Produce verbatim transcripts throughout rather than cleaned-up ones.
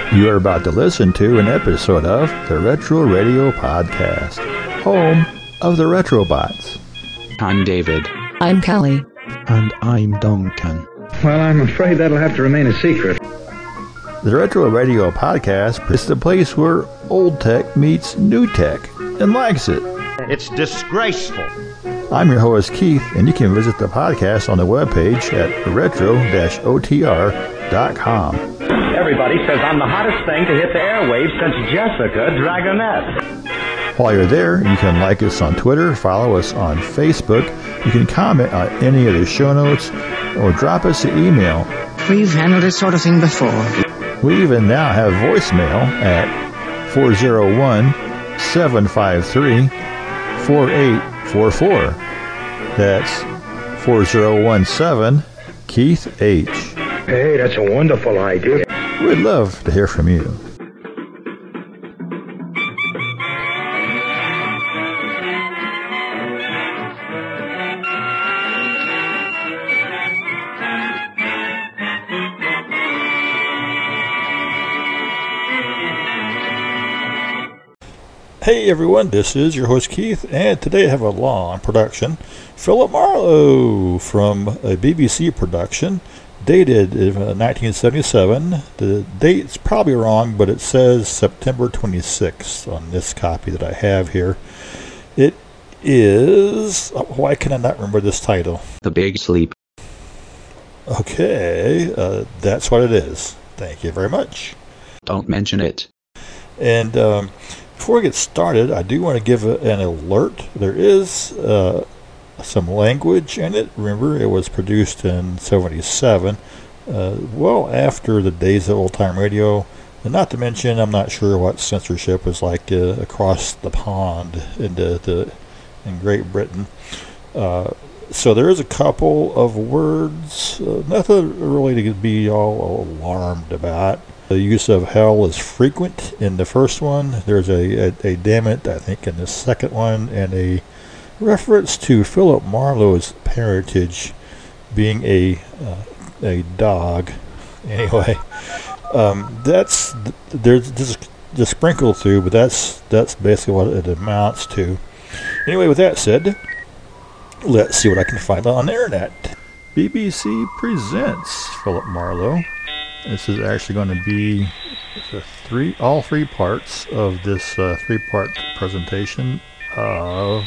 You are about to listen to an episode of the Retro Radio Podcast, home of the Retrobots. I'm David. I'm Callie. And I'm Duncan. Well, I'm afraid that'll have to remain a secret. The Retro Radio Podcast is the place where old tech meets new tech and likes it. It's disgraceful. I'm your host, Keith, and you can visit the podcast on the webpage at retro dash O T R dot com. Everybody says I'm the hottest thing to hit the airwaves since Jessica Dragonette. While you're there, you can like us on Twitter, follow us on Facebook, you can comment on any of the show notes, or drop us an email. We've handled this sort of thing before. We even now have voicemail at four oh one, seven five three, four eight four four. That's four oh one seven, Keith H. Hey, that's a wonderful idea. We'd love to hear from you. Hey everyone, this is your host Keith, and today I have a long production. Philip Marlowe from a B B C production, dated in nineteen seventy-seven. The date's probably wrong, but it says September twenty-sixth on this copy that I have here. It is... Why can I not remember this title? The Big Sleep. Okay, uh, that's what it is. Thank you very much. Don't mention it. And um, before we get started, I do want to give a, an alert. There is uh, some language in it. Remember, it was produced in seventy-seven, uh, well after the days of old-time radio. And not to mention, I'm not sure what censorship was like uh, across the pond in, the, the, in Great Britain. Uh, so there is a couple of words, uh, nothing really to be all alarmed about. The use of hell is frequent in the first one. There's a, a, a damn it, I think, in the second one, and a reference to Philip Marlowe's parentage being a uh, a dog. Anyway, um, that's there's just just sprinkled through, but that's that's basically what it amounts to. Anyway, with that said, let's see what I can find on the internet. B B C presents Philip Marlowe. This is actually going to be the three, all three parts of this uh, three-part presentation of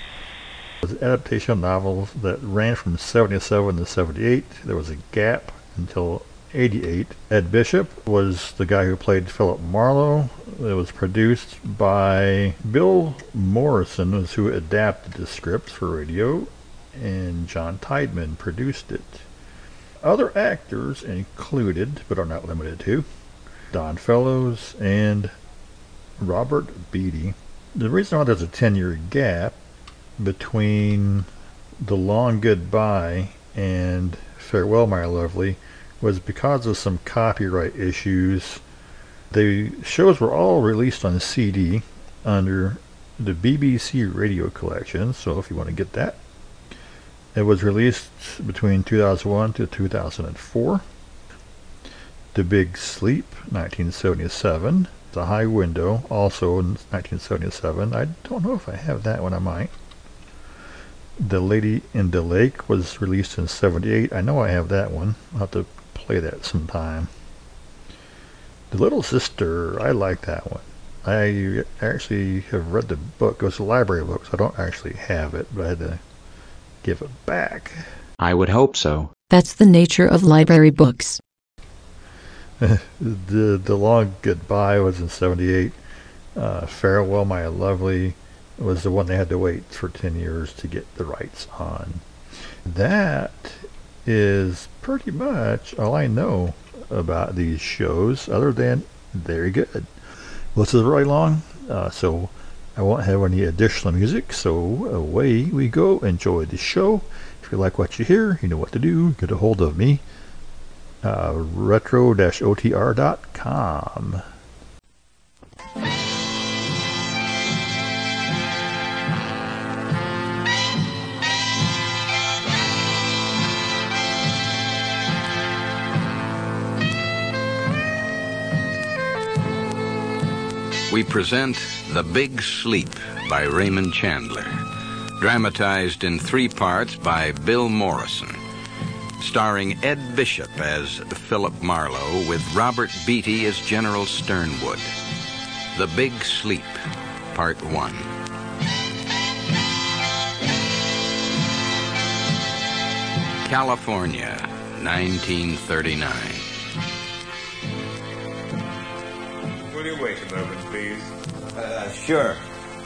the adaptation novels that ran from seventy-seven to seventy-eight. There was a gap until eighty-eight. Ed Bishop was the guy who played Philip Marlowe. It was produced by Bill Morrison, was who adapted the script for radio, and John Tideman produced it. Other actors included, but are not limited to, Don Fellows and Robert Beatty. The reason why there's a ten-year gap between The Long Goodbye and Farewell, My Lovely was because of some copyright issues. The shows were all released on C D under the B B C Radio Collection, so if you want to get that. It was released between two thousand one to two thousand four. The Big Sleep, nineteen seventy-seven. The High Window, also in nineteen seventy-seven. I don't know if I have that one, I might. The Lady in the Lake was released in seventy-eight. I know I have that one. I'll have to play that sometime. The Little Sister, I like that one. I actually have read the book. It was a library book, so I don't actually have it, but I had to give it back. I would hope so. That's the nature of library books. the The Long Goodbye was in seventy-eight. Uh, Farewell, My Lovely was the one they had to wait for ten years to get the rights on. That is pretty much all I know about these shows, other than very good. Well, this is really long, uh, so I won't have any additional music, so away we go. Enjoy the show. If you like what you hear, you know what to do. Get a hold of me. Uh, retro dash O T R dot com. we present The Big Sleep by Raymond Chandler, dramatized in three parts by Bill Morrison, starring Ed Bishop as Philip Marlowe with Robert Beatty as General Sternwood. The Big Sleep, Part One. California, nineteen thirty-nine. Will you wait a moment, please? Uh, sure.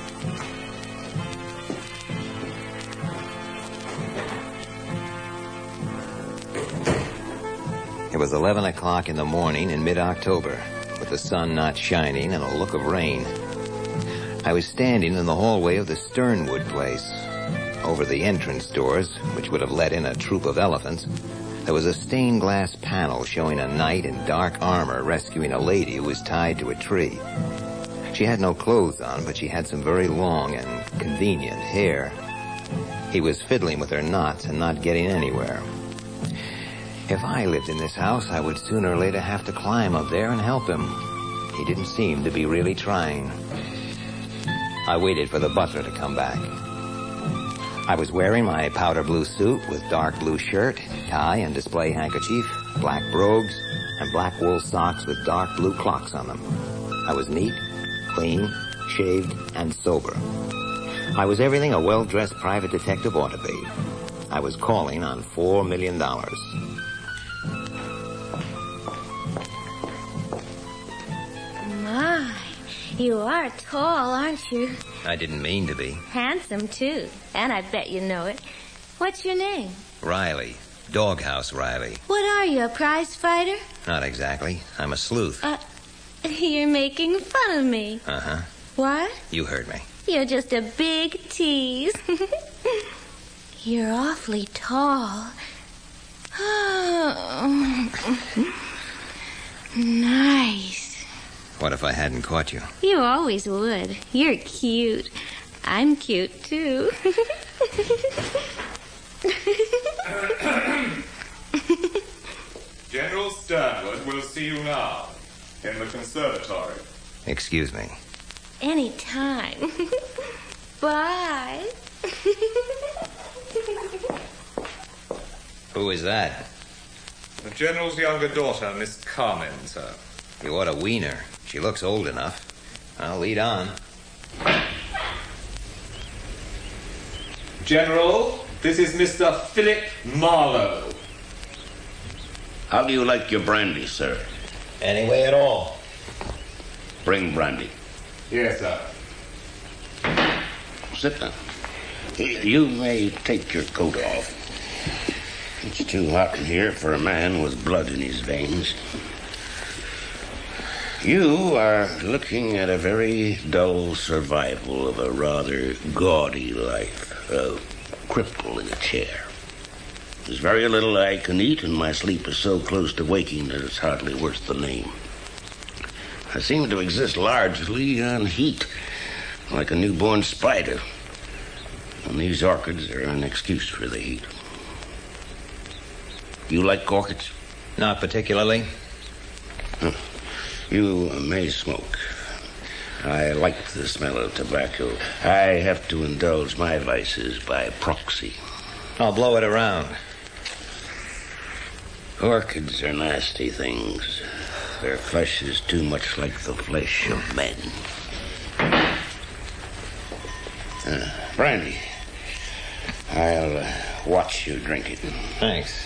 It was eleven o'clock in the morning in mid-October, with the sun not shining and a look of rain. I was standing in the hallway of the Sternwood place. Over the entrance doors, which would have let in a troop of elephants, there was a stained glass panel showing a knight in dark armor rescuing a lady who was tied to a tree. She had no clothes on, but she had some very long and convenient hair. He was fiddling with her knots and not getting anywhere. If I lived in this house, I would sooner or later have to climb up there and help him. He didn't seem to be really trying. I waited for the butler to come back. I was wearing my powder blue suit with dark blue shirt, tie and display handkerchief, black brogues, and black wool socks with dark blue clocks on them. I was neat, clean, shaved, and sober. I was everything a well-dressed private detective ought to be. I was calling on four million dollars. My, you are tall, aren't you? I didn't mean to be. Handsome, too. And I bet you know it. What's your name? Riley. Doghouse Riley. What are you, a prize fighter? Not exactly. I'm a sleuth. Uh, you're making fun of me. Uh-huh. What? You heard me. You're just a big tease. You're awfully tall. Oh. Nice. What if I hadn't caught you? You always would. You're cute. I'm cute, too. General Sternwood will see you now in the conservatory. Excuse me. Anytime. Bye. Who is that? The General's younger daughter, Miss Carmen, sir. You ought to wean her. She looks old enough. I'll lead on. General, this is Mister Philip Marlowe. How do you like your brandy, sir? Any way at all. Bring brandy. Yes, sir. Sit down. You may take your coat off. It's too hot in here for a man with blood in his veins. You are looking at a very dull survival of a rather gaudy life. A cripple in a chair. There's very little I can eat, and my sleep is so close to waking that it's hardly worth the name. I seem to exist largely on heat, like a newborn spider. And these orchids are an excuse for the heat. You like orchids? Not particularly. Huh. You may smoke. I like the smell of tobacco. I have to indulge my vices by proxy. I'll blow it around. Orchids are nasty things. Their flesh is too much like the flesh of men. Uh, brandy. I'll uh, watch you drink it. Thanks.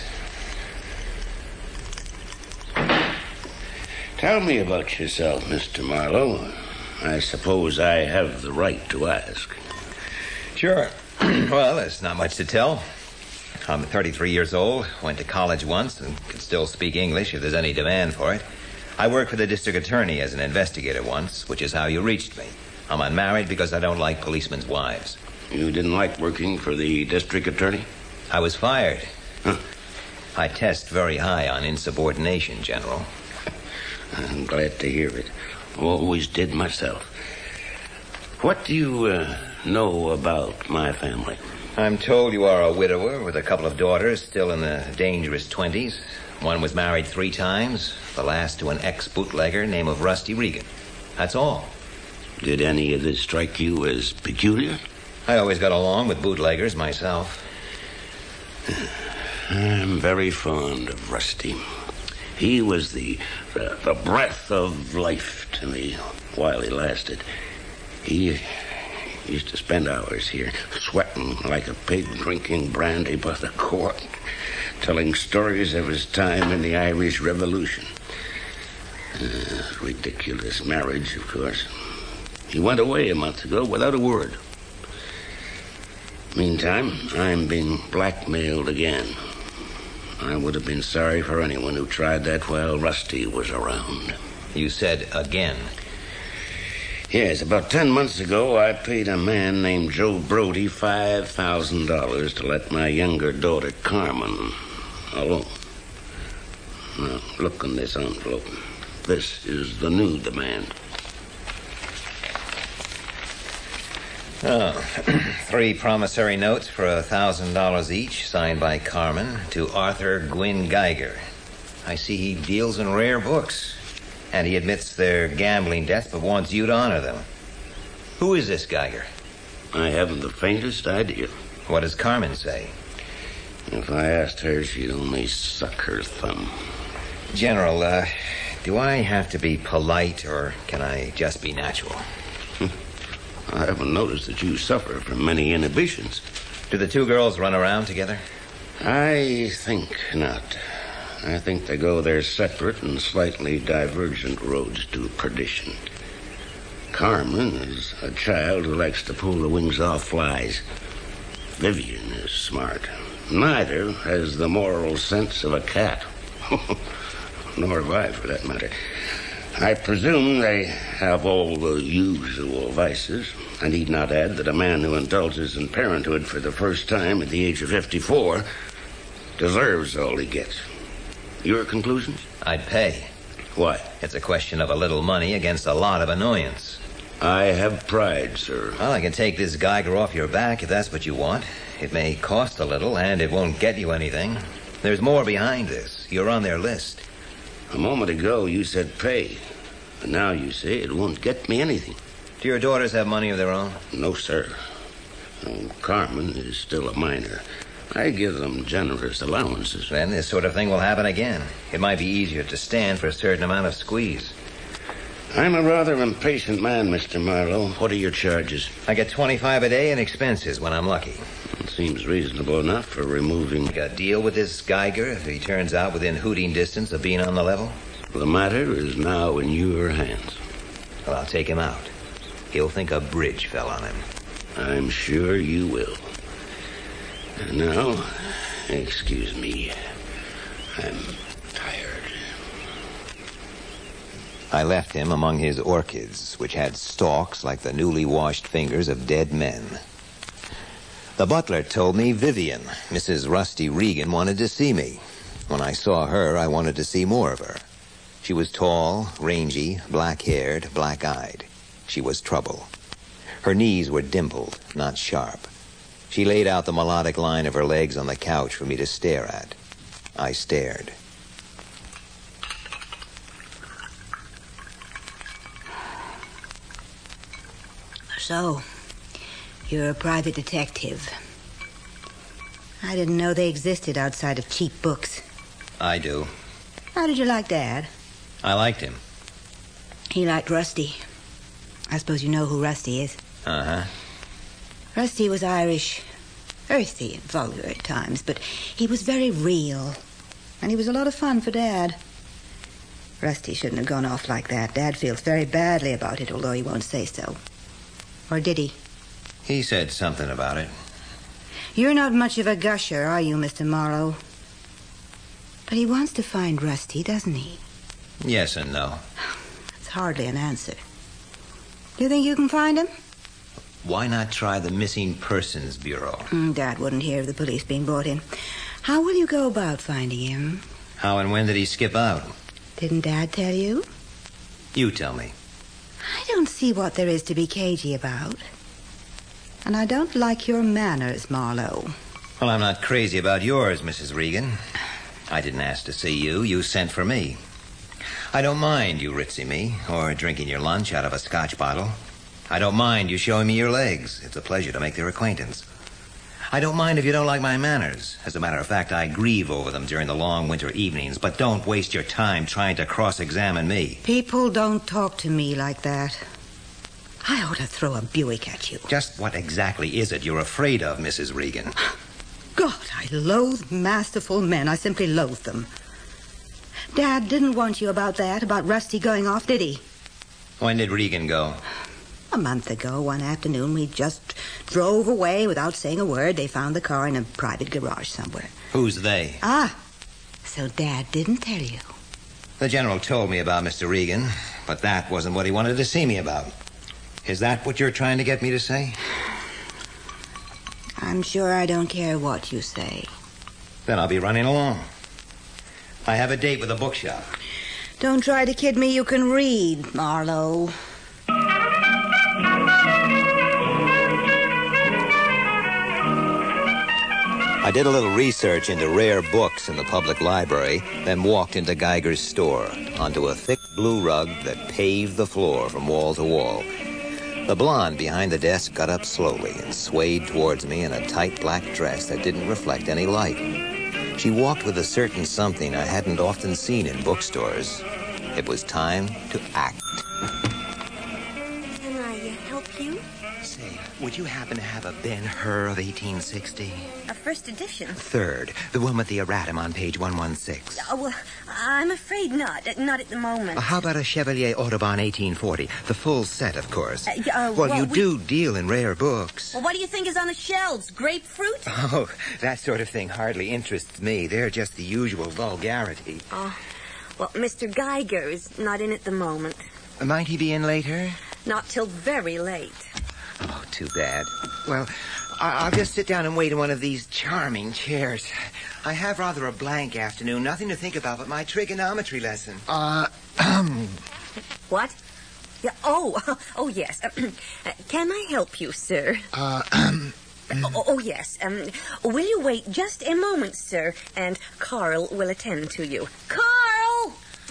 Tell me about yourself, Mister Marlowe. I suppose I have the right to ask. Sure. Well, there's not much to tell. I'm thirty-three years old, went to college once, and can still speak English if there's any demand for it. I worked for the district attorney as an investigator once, which is how you reached me. I'm unmarried because I don't like policemen's wives. You didn't like working for the district attorney? I was fired. Huh. I test very high on insubordination, General. I'm glad to hear it. Always did myself. What do you uh, know about my family? I'm told you are a widower with a couple of daughters still in the dangerous twenties. One was married three times, the last to an ex-bootlegger named of Rusty Regan. That's all. Did any of this strike you as peculiar? I always got along with bootleggers myself. I'm very fond of Rusty. He was the, the the breath of life to me while he lasted. He used to spend hours here, sweating like a pig, drinking brandy by the quart, telling stories of his time in the Irish Revolution. Uh, ridiculous marriage, of course. He went away a month ago without a word. Meantime, I'm being blackmailed again. I would have been sorry for anyone who tried that while Rusty was around. You said again. Yes, about ten months ago, I paid a man named Joe Brody five thousand dollars to let my younger daughter, Carmen, alone. Now, look in this envelope. This is the new demand. Oh, three promissory notes for a thousand dollars each, signed by Carmen, to Arthur Gwynn Geiger. I see he deals in rare books, and he admits their gambling debts, but wants you to honor them. Who is this Geiger? I haven't the faintest idea. What does Carmen say? If I asked her, she'd only suck her thumb. General, uh, do I have to be polite, or can I just be natural? I haven't noticed that you suffer from many inhibitions. Do the two girls run around together? I think not. I think they go their separate and slightly divergent roads to perdition. Carmen is a child who likes to pull the wings off flies. Vivian is smart. Neither has the moral sense of a cat. Nor have I, for that matter. I presume they have all the usual vices. I need not add that a man who indulges in parenthood for the first time at the age of fifty-four deserves all he gets. Your conclusions? I'd pay. Why? It's a question of a little money against a lot of annoyance. I have pride, sir. Well, I can take this Geiger off your back if that's what you want. It may cost a little, and it won't get you anything. There's more behind this. You're on their list. A moment ago, you said pay. And now you say it won't get me anything. Do your daughters have money of their own? No, sir. Oh, Carmen is still a minor. I give them generous allowances. Then this sort of thing will happen again. It might be easier to stand for a certain amount of squeeze. I'm a rather impatient man, Mister Marlowe. What are your charges? I get twenty-five a day in expenses when I'm lucky. It seems reasonable enough for removing... A deal with this Geiger if he turns out within hooting distance of being on the level? The matter is now in your hands. Well, I'll take him out. He'll think a bridge fell on him. I'm sure you will. And now, excuse me. I'm tired. I left him among his orchids, which had stalks like the newly washed fingers of dead men. The butler told me Vivian, Missus Rusty Regan, wanted to see me. When I saw her, I wanted to see more of her. She was tall, rangy, black-haired, black-eyed. She was trouble. Her knees were dimpled, not sharp. She laid out the melodic line of her legs on the couch for me to stare at. I stared. So, you're a private detective. I didn't know they existed outside of cheap books. I do. How did you like Dad? I liked him. He liked Rusty. I suppose you know who Rusty is. Uh-huh. Rusty was Irish, earthy and vulgar at times, but he was very real. And he was a lot of fun for Dad. Rusty shouldn't have gone off like that. Dad feels very badly about it, although he won't say so. Or did he? He said something about it. You're not much of a gusher, are you, Mister Morrow? But he wants to find Rusty, doesn't he? Yes and no. That's hardly an answer. Do you think you can find him? Why not try the Missing Persons Bureau? Mm, Dad wouldn't hear of the police being brought in. How will you go about finding him? How and when did he skip out? Didn't Dad tell you? You tell me. I don't see what there is to be cagey about. And I don't like your manners, Marlowe. Well, I'm not crazy about yours, Missus Regan. I didn't ask to see you. You sent for me. I don't mind you ritzing me or drinking your lunch out of a scotch bottle. I don't mind you showing me your legs. It's a pleasure to make their acquaintance. I don't mind if you don't like my manners. As a matter of fact, I grieve over them during the long winter evenings, but don't waste your time trying to cross-examine me. People don't talk to me like that. I ought to throw a Buick at you. Just what exactly is it you're afraid of, Missus Regan? God, I loathe masterful men. I simply loathe them. Dad didn't want you about that, about Rusty going off, did he? When did Regan go? A month ago, one afternoon, we just drove away without saying a word. They found the car in a private garage somewhere. Who's they? Ah, so Dad didn't tell you. The General told me about Mister Regan, but that wasn't what he wanted to see me about. Is that what you're trying to get me to say? I'm sure I don't care what you say. Then I'll be running along. I have a date with a bookshop. Don't try to kid me you can read, Marlowe. I did a little research into rare books in the public library, then walked into Geiger's store, onto a thick blue rug that paved the floor from wall to wall. The blonde behind the desk got up slowly and swayed towards me in a tight black dress that didn't reflect any light. She walked with a certain something I hadn't often seen in bookstores. It was time to act. Can I uh, help you? Say, would you happen to have a Ben-Hur of eighteen sixty? A first edition? Third, the one with the erratum on page one sixteen. Oh, well, I'm afraid not. Not at the moment. Uh, how about a Chevalier Audubon eighteen forty? The full set, of course. Uh, uh, well, well, you we... do deal in rare books. Well, what do you think is on the shelves? Grapefruit? Oh, that sort of thing hardly interests me. They're just the usual vulgarity. Oh, well, Mister Geiger is not in at the moment. Might he be in later? Not till very late. Oh, too bad. Well, I'll just sit down and wait in one of these charming chairs. I have rather a blank afternoon. Nothing to think about but my trigonometry lesson. Uh, What? Yeah, oh, oh, yes. Can I help you, sir? Uh, oh, oh, yes. Um, will you wait just a moment, sir, and Carl will attend to you. Carl!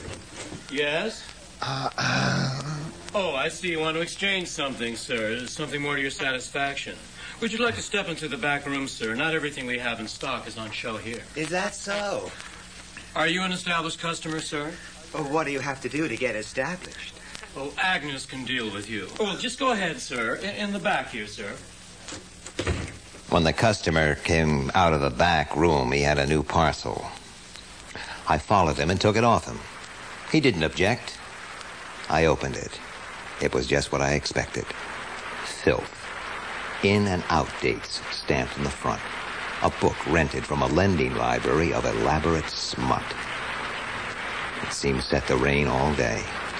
Yes? Uh, uh... Oh, I see you want to exchange something, sir. Something more to your satisfaction. Would you like to step into the back room, sir? Not everything we have in stock is on show here. Is that so? Are you an established customer, sir? Oh, what do you have to do to get established? Oh, Agnes can deal with you. Oh, well, just go ahead, sir. In, in the back here, sir. When the customer came out of the back room, he had a new parcel. I followed him and took it off him. He didn't object. I opened it. It was just what I expected. Filth. In and out dates stamped in the front. A book rented from a lending library of elaborate smut. It seemed set to rain all day.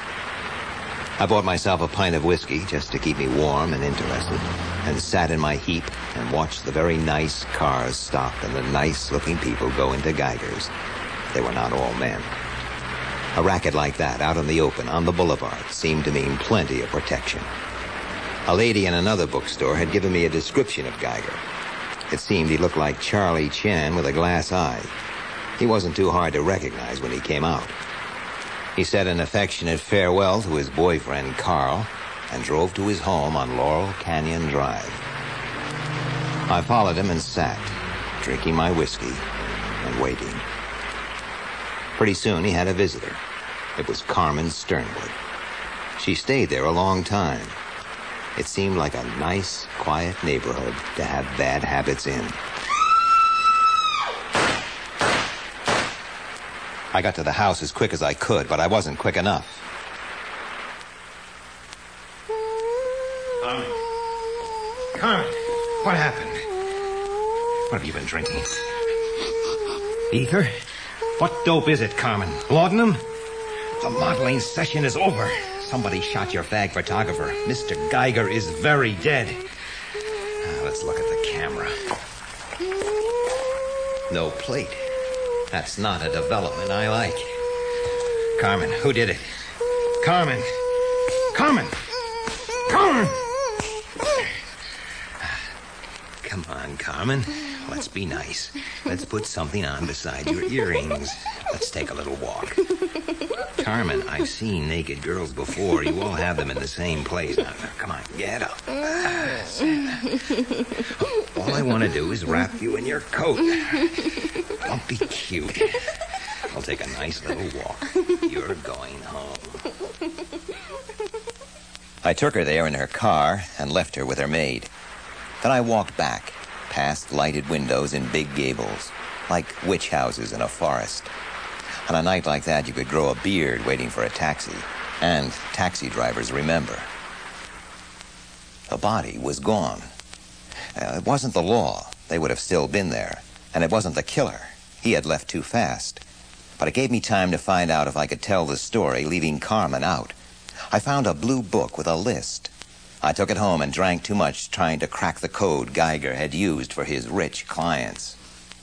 I bought myself a pint of whiskey just to keep me warm and interested, and sat in my heap and watched the very nice cars stop and the nice-looking people go into Geiger's. They were not all men. A racket like that, out in the open, on the boulevard, seemed to mean plenty of protection. A lady in another bookstore had given me a description of Geiger. It seemed he looked like Charlie Chan with a glass eye. He wasn't too hard to recognize when he came out. He said an affectionate farewell to his boyfriend, Carl, and drove to his home on Laurel Canyon Drive. I followed him and sat, drinking my whiskey and waiting. Pretty soon he had a visitor. It was Carmen Sternwood. She stayed there a long time. It seemed like a nice, quiet neighborhood to have bad habits in. I got to the house as quick as I could, but I wasn't quick enough. Carmen. Carmen, what happened? What have you been drinking? Ether? What dope is it, Carmen? Laudanum? The modeling session is over. Somebody shot your fag photographer. Mister Geiger is very dead. Now, let's look at the camera. No plate. That's not a development I like. Carmen, who did it? Carmen! Carmen! Carmen! Come on, Carmen. Let's be nice. Let's put something on beside your earrings. Let's take a little walk. Carmen, I've seen naked girls before. You all have them in the same place. Now, now, come on, get up. All I want to do is wrap you in your coat. Don't be cute. I'll take a nice little walk. You're going home. I took her there in her car and left her with her maid. Then I walked back, past lighted windows in big gables, like witch houses in a forest. On a night like that, you could grow a beard waiting for a taxi, and taxi drivers remember. The body was gone. Uh, it wasn't the law. They would have still been there. And it wasn't the killer. He had left too fast. But it gave me time to find out if I could tell the story, leaving Carmen out. I found a blue book with a list. I took it home and drank too much trying to crack the code Geiger had used for his rich clients.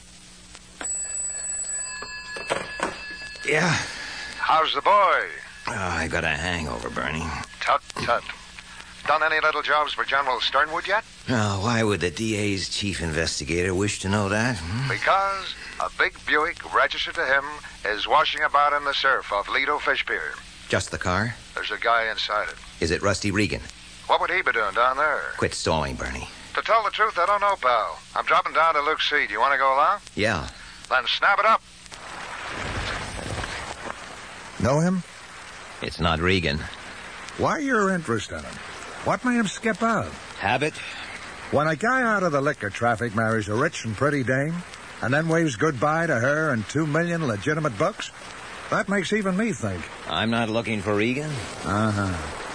Yeah. How's the boy? Oh, I got a hangover, Bernie. Tut, tut. Done any little jobs for General Sternwood yet? Oh, why would the D A's chief investigator wish to know that? Hmm? Because a big Buick registered to him is washing about in the surf off Lido Fish Pier. Just the car? There's a guy inside it. Is it Rusty Regan? What would he be doing down there? Quit stalling, Bernie. To tell the truth, I don't know, pal. I'm dropping down to Luke C. Do you want to go along? Yeah. Then snap it up. Know him? It's not Regan. Why you're interested in him? What made him skip out? Habit. When a guy out of the liquor traffic marries a rich and pretty dame, and then waves goodbye to her and two million legitimate bucks, that makes even me think. I'm not looking for Regan. Uh-huh.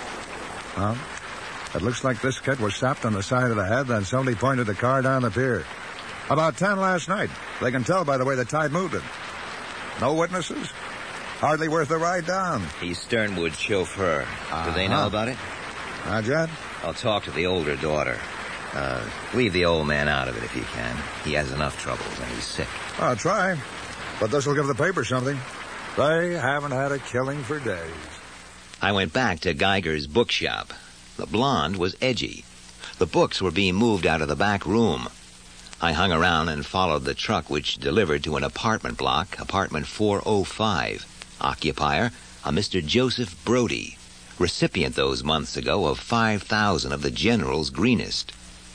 Well, it looks like this kid was sapped on the side of the head, then somebody pointed the car down the pier. About ten last night. They can tell by the way the tide moved it. No witnesses? Hardly worth the ride down. He's Sternwood's chauffeur. Uh-huh. Do they know about it? Not yet. I'll talk to the older daughter. Uh, leave the old man out of it if you can. He has enough troubles and he's sick. I'll try. But this'll give the paper something. They haven't had a killing for days. I went back to Geiger's bookshop. The blonde was edgy. The books were being moved out of the back room. I hung around and followed the truck which delivered to an apartment block, apartment four oh five. Occupier, a Mister Joseph Brody, recipient those months ago of five thousand of the General's greenest.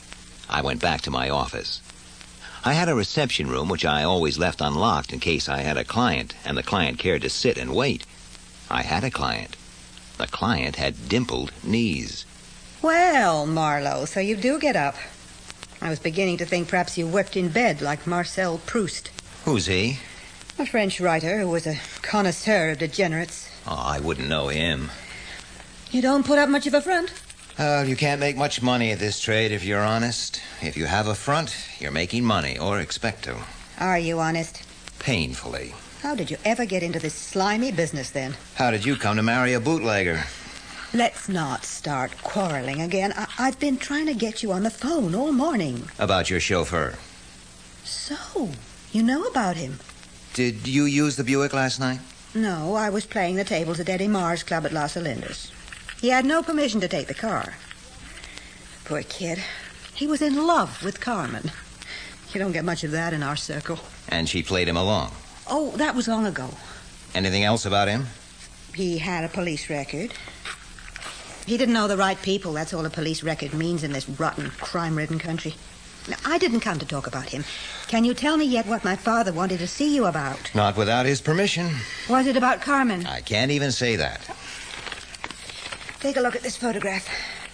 I went back to my office. I had a reception room which I always left unlocked in case I had a client, and the client cared to sit and wait. I had a client. The client had dimpled knees. Well, Marlowe, so you do get up. I was beginning to think perhaps you worked in bed like Marcel Proust. Who's he? A French writer who was a connoisseur of degenerates. Oh, I wouldn't know him. You don't put up much of a front. Uh, you can't make much money at this trade if you're honest. If you have a front, you're making money, or expect to. Are you honest? Painfully. How did you ever get into this slimy business, then? How did you come to marry a bootlegger? Let's not start quarreling again. I- I've been trying to get you on the phone all morning. About your chauffeur. So, you know about him? Did you use the Buick last night? No, I was playing the tables at Eddie Marr's club at Los Alinders. He had no permission to take the car. Poor kid. He was in love with Carmen. You don't get much of that in our circle. And she played him along. Oh, that was long ago. Anything else about him? He had a police record. He didn't know the right people. That's all a police record means in this rotten, crime-ridden country. Now, I didn't come to talk about him. Can you tell me yet what my father wanted to see you about? Not without his permission. Was it about Carmen? I can't even say that. Take a look at this photograph.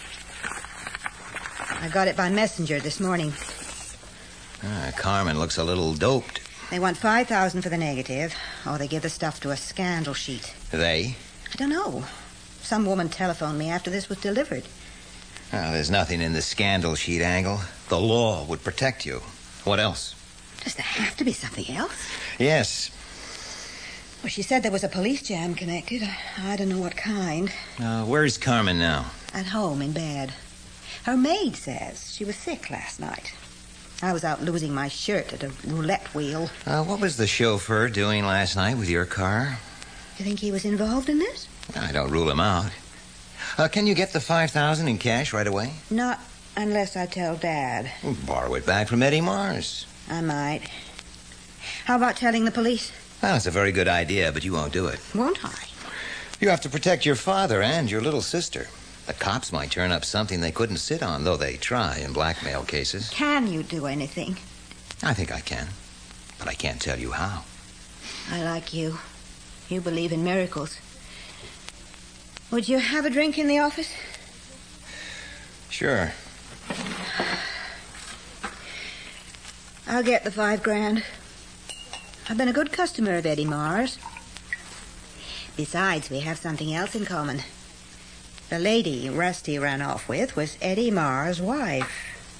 I got it by messenger this morning. Ah, Carmen looks a little doped. They want five thousand for the negative, or they give the stuff to a scandal sheet. They? I don't know. Some woman telephoned me after this was delivered. Oh, there's nothing in the scandal sheet angle. The law would protect you. What else? Does there have to be something else? Yes. Well, she said there was a police jam connected. I don't know what kind. Uh, where's Carmen now? At home, in bed. Her maid says she was sick last night. I was out losing my shirt at a roulette wheel. Uh, what was the chauffeur doing last night with your car? You think he was involved in this? I don't rule him out. Uh, can you get the five thousand in cash right away? Not unless I tell Dad. Borrow it back from Eddie Mars. I might. How about telling the police? Well, it's a very good idea, but you won't do it. Won't I? You have to protect your father and your little sister. The cops might turn up something they couldn't sit on, though they try in blackmail cases. Can you do anything? I think I can, but I can't tell you how. I like you. You believe in miracles. Would you have a drink in the office? Sure. I'll get the five grand. I've been a good customer of Eddie Mars. Besides, we have something else in common. The lady Rusty ran off with was Eddie Mars' wife.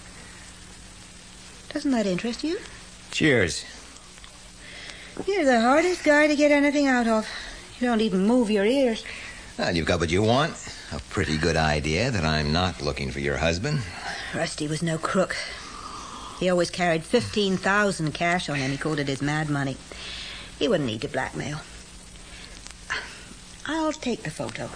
Doesn't that interest you? Cheers. You're the hardest guy to get anything out of. You don't even move your ears. Well, you've got what you want. A pretty good idea that I'm not looking for your husband. Rusty was no crook. He always carried fifteen thousand cash on him. He called it his mad money. He wouldn't need to blackmail. I'll take the photo.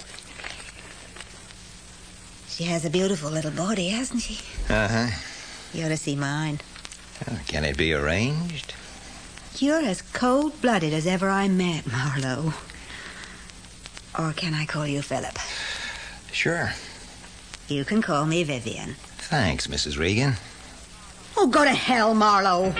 She has a beautiful little body, hasn't she? Uh-huh. You ought to see mine. Oh, can it be arranged? You're as cold-blooded as ever I met, Marlowe. Or can I call you Philip? Sure. You can call me Vivian. Thanks, Missus Regan. Oh, go to hell, Marlowe.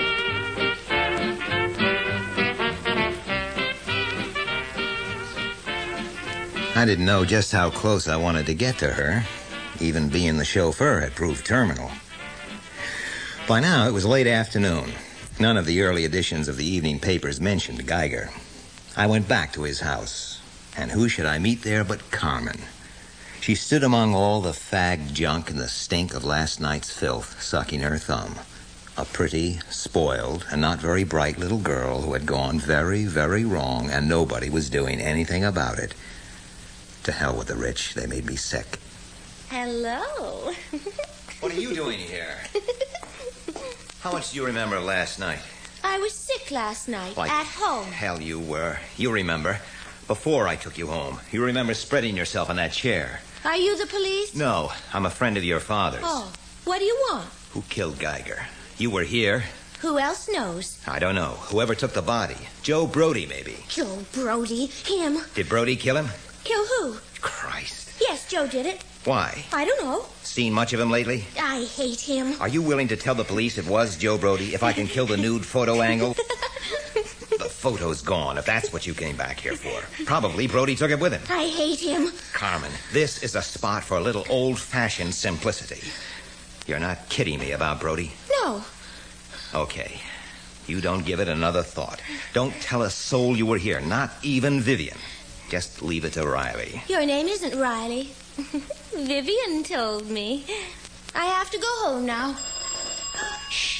I didn't know just how close I wanted to get to her. Even being the chauffeur had proved terminal. By now, it was late afternoon. None of the early editions of the evening papers mentioned Geiger. I went back to his house. And who should I meet there but Carmen? She stood among all the fag junk and the stink of last night's filth, sucking her thumb. A pretty, spoiled, and not very bright little girl who had gone very, very wrong, and nobody was doing anything about it. To hell with the rich. They made me sick. Hello. What are you doing here? How much do you remember last night? I was sick last night, Like at home. Hell you were. You remember. Before I took you home. You remember spreading yourself on that chair. Are you the police? No, I'm a friend of your father's. Oh, what do you want? Who killed Geiger? You were here. Who else knows? I don't know. Whoever took the body. Joe Brody, maybe. Joe Brody. Him. Did Brody kill him? Kill who? Christ. Yes, Joe did it. Why? I don't know. Seen much of him lately? I hate him. Are you willing to tell the police it was Joe Brody if I can kill the nude photo angle? The photo's gone, if that's what you came back here for. Probably Brody took it with him. I hate him. Carmen, this is a spot for a little old-fashioned simplicity. You're not kidding me about Brody? No. Okay. You don't give it another thought. Don't tell a soul you were here, not even Vivian. Just leave it to Riley. Your name isn't Riley. Vivian told me. I have to go home now. Shh.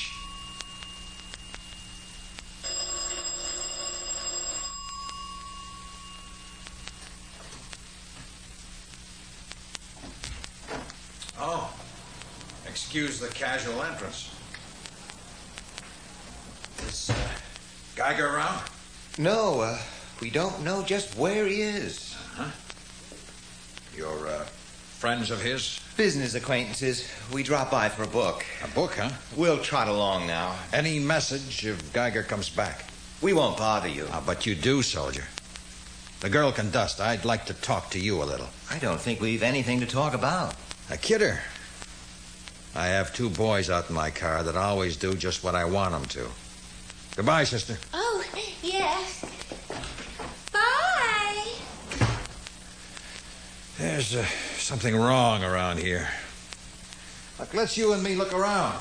Oh. Excuse the casual entrance. Is uh, Geiger around? No, uh, we don't know just where he is. Uh-huh. You're, uh, friends of his? Business acquaintances. We dropped by for a book. A book, huh? We'll trot along now. Any message if Geiger comes back? We won't bother you. Ah, but you do, soldier. The girl can dust. I'd like to talk to you a little. I don't think we've anything to talk about. A kidder. I have two boys out in my car that always do just what I want them to. Goodbye, sister. Oh, yes. Bye. There's uh, something wrong around here. Look, let's you and me look around.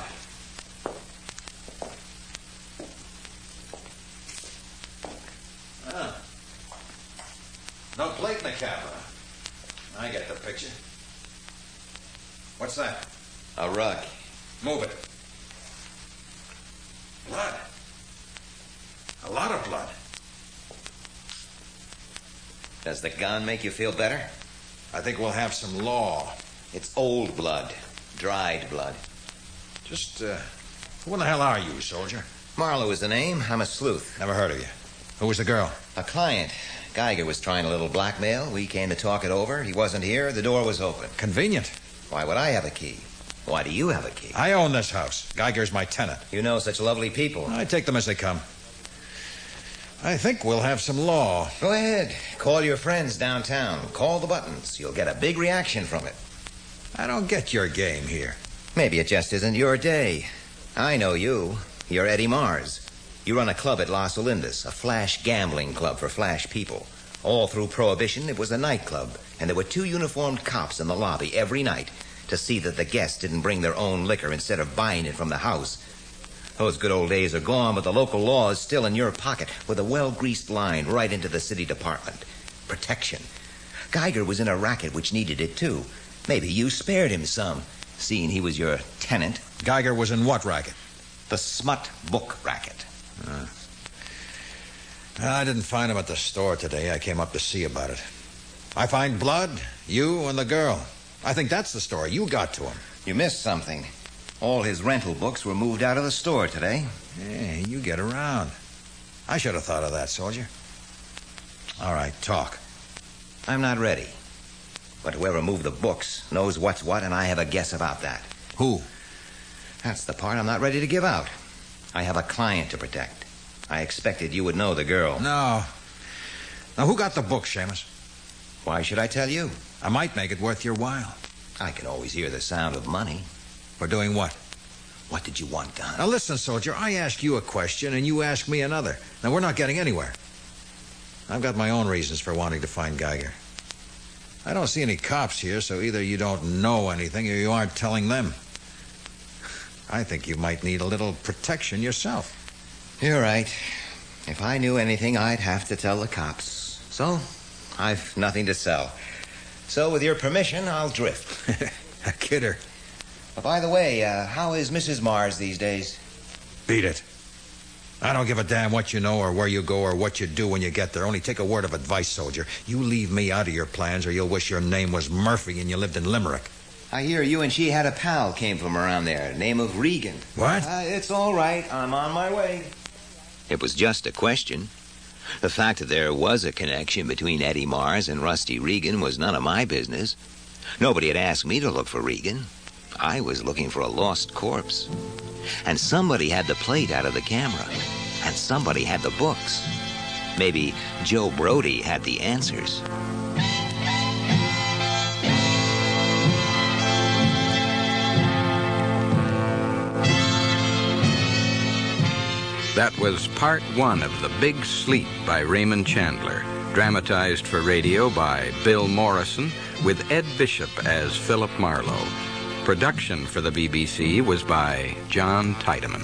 Ah. No plate in the camera. I get the picture. What's that? A rug. Move it. Blood. A lot of blood. Does the gun make you feel better? I think we'll have some law. It's old blood. Dried blood. Just, uh, who in the hell are you, soldier? Marlowe is the name. I'm a sleuth. Never heard of you. Who was the girl? A client. Geiger was trying a little blackmail. We came to talk it over. He wasn't here. The door was open. Convenient. Why would I have a key? Why do you have a key? I own this house. Geiger's my tenant. You know such lovely people. I take them as they come. I think we'll have some law. Go ahead. Call your friends downtown. Call the buttons. You'll get a big reaction from it. I don't get your game here. Maybe it just isn't your day. I know you. You're Eddie Mars. You run a club at Las Olindas, a flash gambling club for flash people. All through Prohibition, it was a nightclub, and there were two uniformed cops in the lobby every night to see that the guests didn't bring their own liquor instead of buying it from the house. Those good old days are gone, but the local law is still in your pocket with a well-greased line right into the city department. Protection. Geiger was in a racket which needed it, too. Maybe you spared him some, seeing he was your tenant. Geiger was in what racket? The smut book racket. Uh, I didn't find him at the store today. I came up to see about it. I find blood, you, and the girl. I think that's the story. You got to him. You missed something. All his rental books were moved out of the store today. Hey, you get around. I should have thought of that, soldier. All right, talk. I'm not ready. But whoever moved the books knows what's what, and I have a guess about that. Who? That's the part I'm not ready to give out. I have a client to protect. I expected you would know the girl. No. Now, who got the book, Seamus? Why should I tell you? I might make it worth your while. I can always hear the sound of money. For doing what? What did you want done? Now, listen, soldier. I ask you a question, and you ask me another. Now, we're not getting anywhere. I've got my own reasons for wanting to find Geiger. I don't see any cops here, so either you don't know anything or you aren't telling them. I think you might need a little protection yourself. You're right. If I knew anything, I'd have to tell the cops. So, I've nothing to sell. So, with your permission, I'll drift. A kidder. But by the way, uh, how is Missus Mars these days? Beat it. I don't give a damn what you know or where you go or what you do when you get there. Only take a word of advice, soldier. You leave me out of your plans or you'll wish your name was Murphy and you lived in Limerick. I hear you and she had a pal came from around there, name of Regan. What? Uh, it's all right. I'm on my way. It was just a question. The fact that there was a connection between Eddie Mars and Rusty Regan was none of my business. Nobody had asked me to look for Regan. I was looking for a lost corpse. And somebody had the plate out of the camera. And somebody had the books. Maybe Joe Brody had the answers. That was part one of The Big Sleep by Raymond Chandler, dramatized for radio by Bill Morrison, with Ed Bishop as Philip Marlowe. Production for the B B C was by John Tiedemann.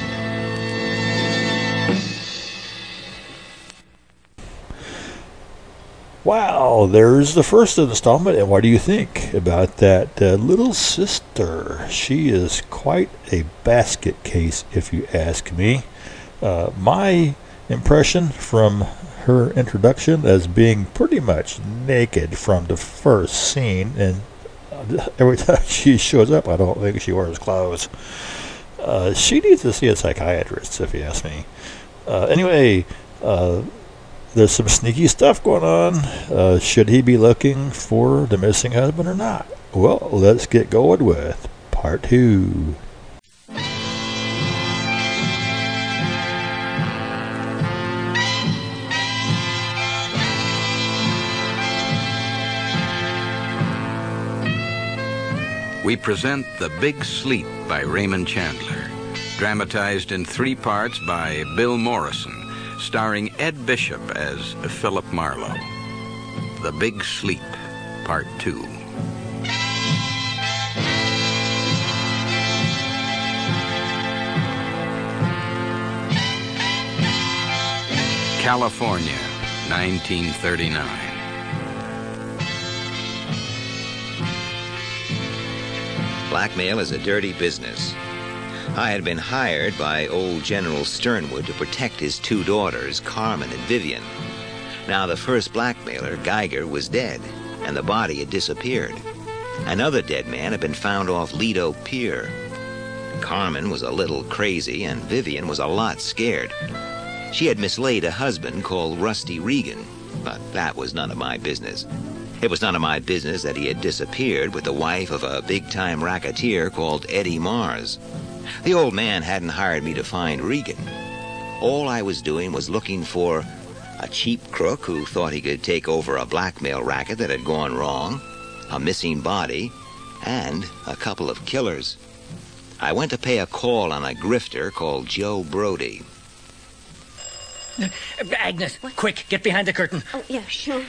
Wow, there's the first installment, and what do you think about that uh, little sister? She is quite a basket case, if you ask me. Uh, my impression from her introduction as being pretty much naked from the first scene, and every time she shows up, I don't think she wears clothes. Uh, she needs to see a psychiatrist, if you ask me. Uh, anyway, uh, there's some sneaky stuff going on. Uh, should he be looking for the missing husband or not? Well, let's get going with part two. We present The Big Sleep by Raymond Chandler, dramatized in three parts by Bill Morrison, starring Ed Bishop as Philip Marlowe. The Big Sleep, Part two. California, nineteen thirty-nine. Blackmail is a dirty business. I had been hired by old General Sternwood to protect his two daughters, Carmen and Vivian. Now, the first blackmailer, Geiger, was dead, and the body had disappeared. Another dead man had been found off Lido Pier. Carmen was a little crazy, and Vivian was a lot scared. She had mislaid a husband called Rusty Regan, but that was none of my business. It was none of my business that he had disappeared with the wife of a big-time racketeer called Eddie Mars. The old man hadn't hired me to find Regan. All I was doing was looking for a cheap crook who thought he could take over a blackmail racket that had gone wrong, a missing body, and a couple of killers. I went to pay a call on a grifter called Joe Brody. Uh, Agnes, what? Quick, get behind the curtain. Oh, yeah, sure.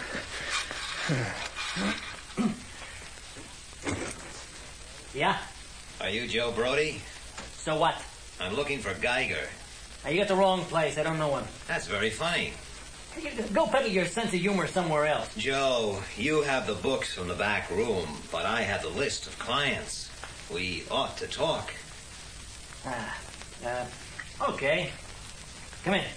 Yeah? Are you Joe Brody? So what? I'm looking for Geiger. Now, you got the wrong place. I don't know him. That's very funny. Go peddle your sense of humor somewhere else. Joe, you have the books from the back room, but I have the list of clients. We ought to talk. Ah, uh, okay. Come in.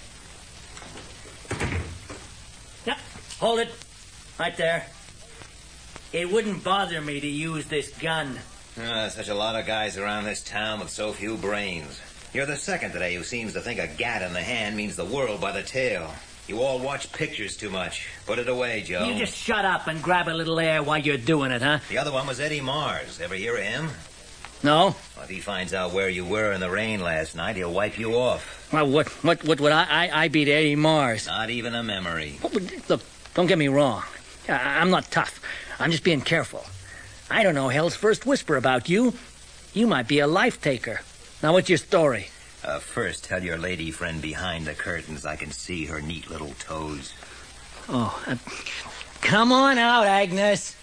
Yep, hold it. Right there. It wouldn't bother me to use this gun. Ah, such a lot of guys around this town with so few brains. You're the second today who seems to think a gat in the hand means the world by the tail. You all watch pictures too much. Put it away, Joe. You just shut up and grab a little air while you're doing it, huh? The other one was Eddie Mars. Ever hear of him? No. Well, if he finds out where you were in the rain last night, he'll wipe you off. Well, what, what, what would I, I, I beat Eddie Mars? Not even a memory. Look, don't get me wrong. I, I'm not tough. I'm just being careful. I don't know hell's first whisper about you. You might be a life taker. Now, what's your story? Uh, first, tell your lady friend behind the curtains I can see her neat little toes. Oh, uh, come on out, Agnes.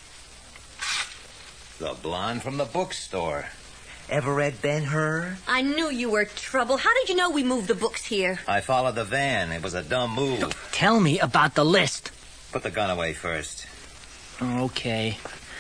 The blonde from the bookstore. Ever read Ben-Hur? I knew you were trouble. How did you know we moved the books here? I followed the van. It was a dumb move. Tell me about the list. Put the gun away first. Okay.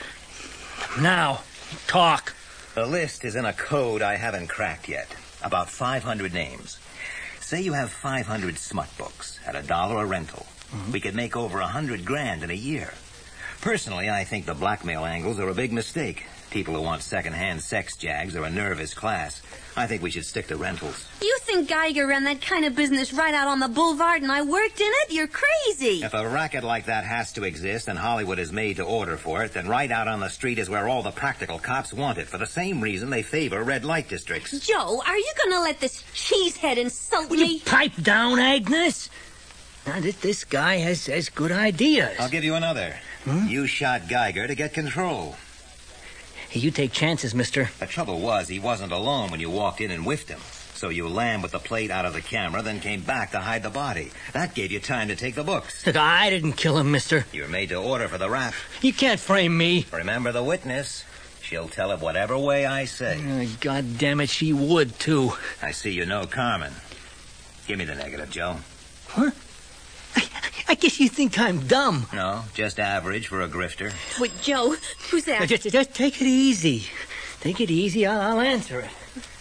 Now, talk. The list is in a code I haven't cracked yet. About five hundred names. Say you have five hundred smut books at a dollar a rental. Mm-hmm. We could make over a hundred grand in a year. Personally, I think the blackmail angles are a big mistake. People who want second-hand sex jags are a nervous class. I think we should stick to rentals. You think Geiger ran that kind of business right out on the boulevard and I worked in it? You're crazy. If a racket like that has to exist and Hollywood is made to order for it, then right out on the street is where all the practical cops want it, for the same reason they favor red light districts. Joe, are you going to let this cheesehead insult Will me? you pipe down, Agnes? Now, this, this guy has, has good ideas. I'll give you another. Hmm? You shot Geiger to get control. Hey, you take chances, mister. The trouble was he wasn't alone when you walked in and whiffed him. So you lammed with the plate out of the camera, then came back to hide the body. That gave you time to take the books. Look, I didn't kill him, mister. You were made to order for the rap. You can't frame me. Remember the witness. She'll tell it whatever way I say. Uh, God damn it, she would, too. I see you know Carmen. Give me the negative, Joe. Huh? I, I guess you think I'm dumb. No, just average for a grifter. Wait, Joe, who's that? Just, just take it easy. Take it easy, I'll, I'll answer it.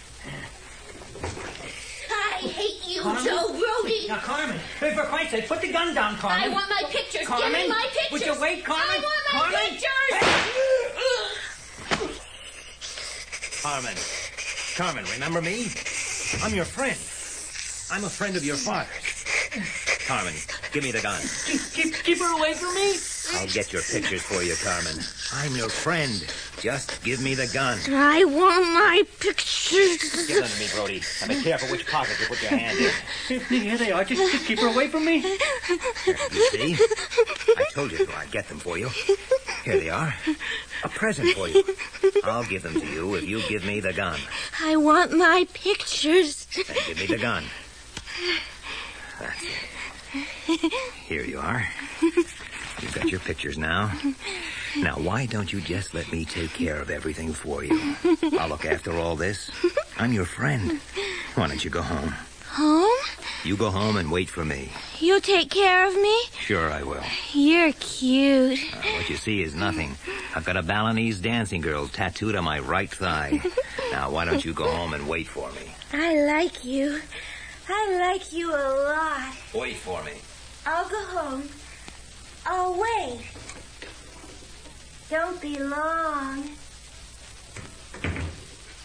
I hate you, Carmen? Joe Brody. Now, Carmen, for Christ's sake, put the gun down, Carmen. I want my pictures. Carmen? Give me my pictures. Would you wait, Carmen? I want my Carmen? pictures. Carmen. Carmen, remember me? I'm your friend. I'm a friend of your father's. Carmen, give me the gun. Keep, keep, keep her away from me. I'll get your pictures for you, Carmen. I'm your friend. Just give me the gun. I want my pictures. Give them to me, Brody. Now be careful which pocket you put your hand in. Here they are. Just, just keep her away from me. You see? I told you I'd get them for you. Here they are. A present for you. I'll give them to you if you give me the gun. I want my pictures. Then give me the gun. That's it. Here you are. You've got your pictures now. Now, why don't you just let me take care of everything for you? I'll look after all this. I'm your friend. Why don't you go home? Home? You go home and wait for me. You take care of me? Sure I will. You're cute. Uh, what you see is nothing. I've got a Balinese dancing girl tattooed on my right thigh. Now, why don't you go home and wait for me? I like you. I like you a lot. Wait for me. I'll go home. I'll wait. Don't be long.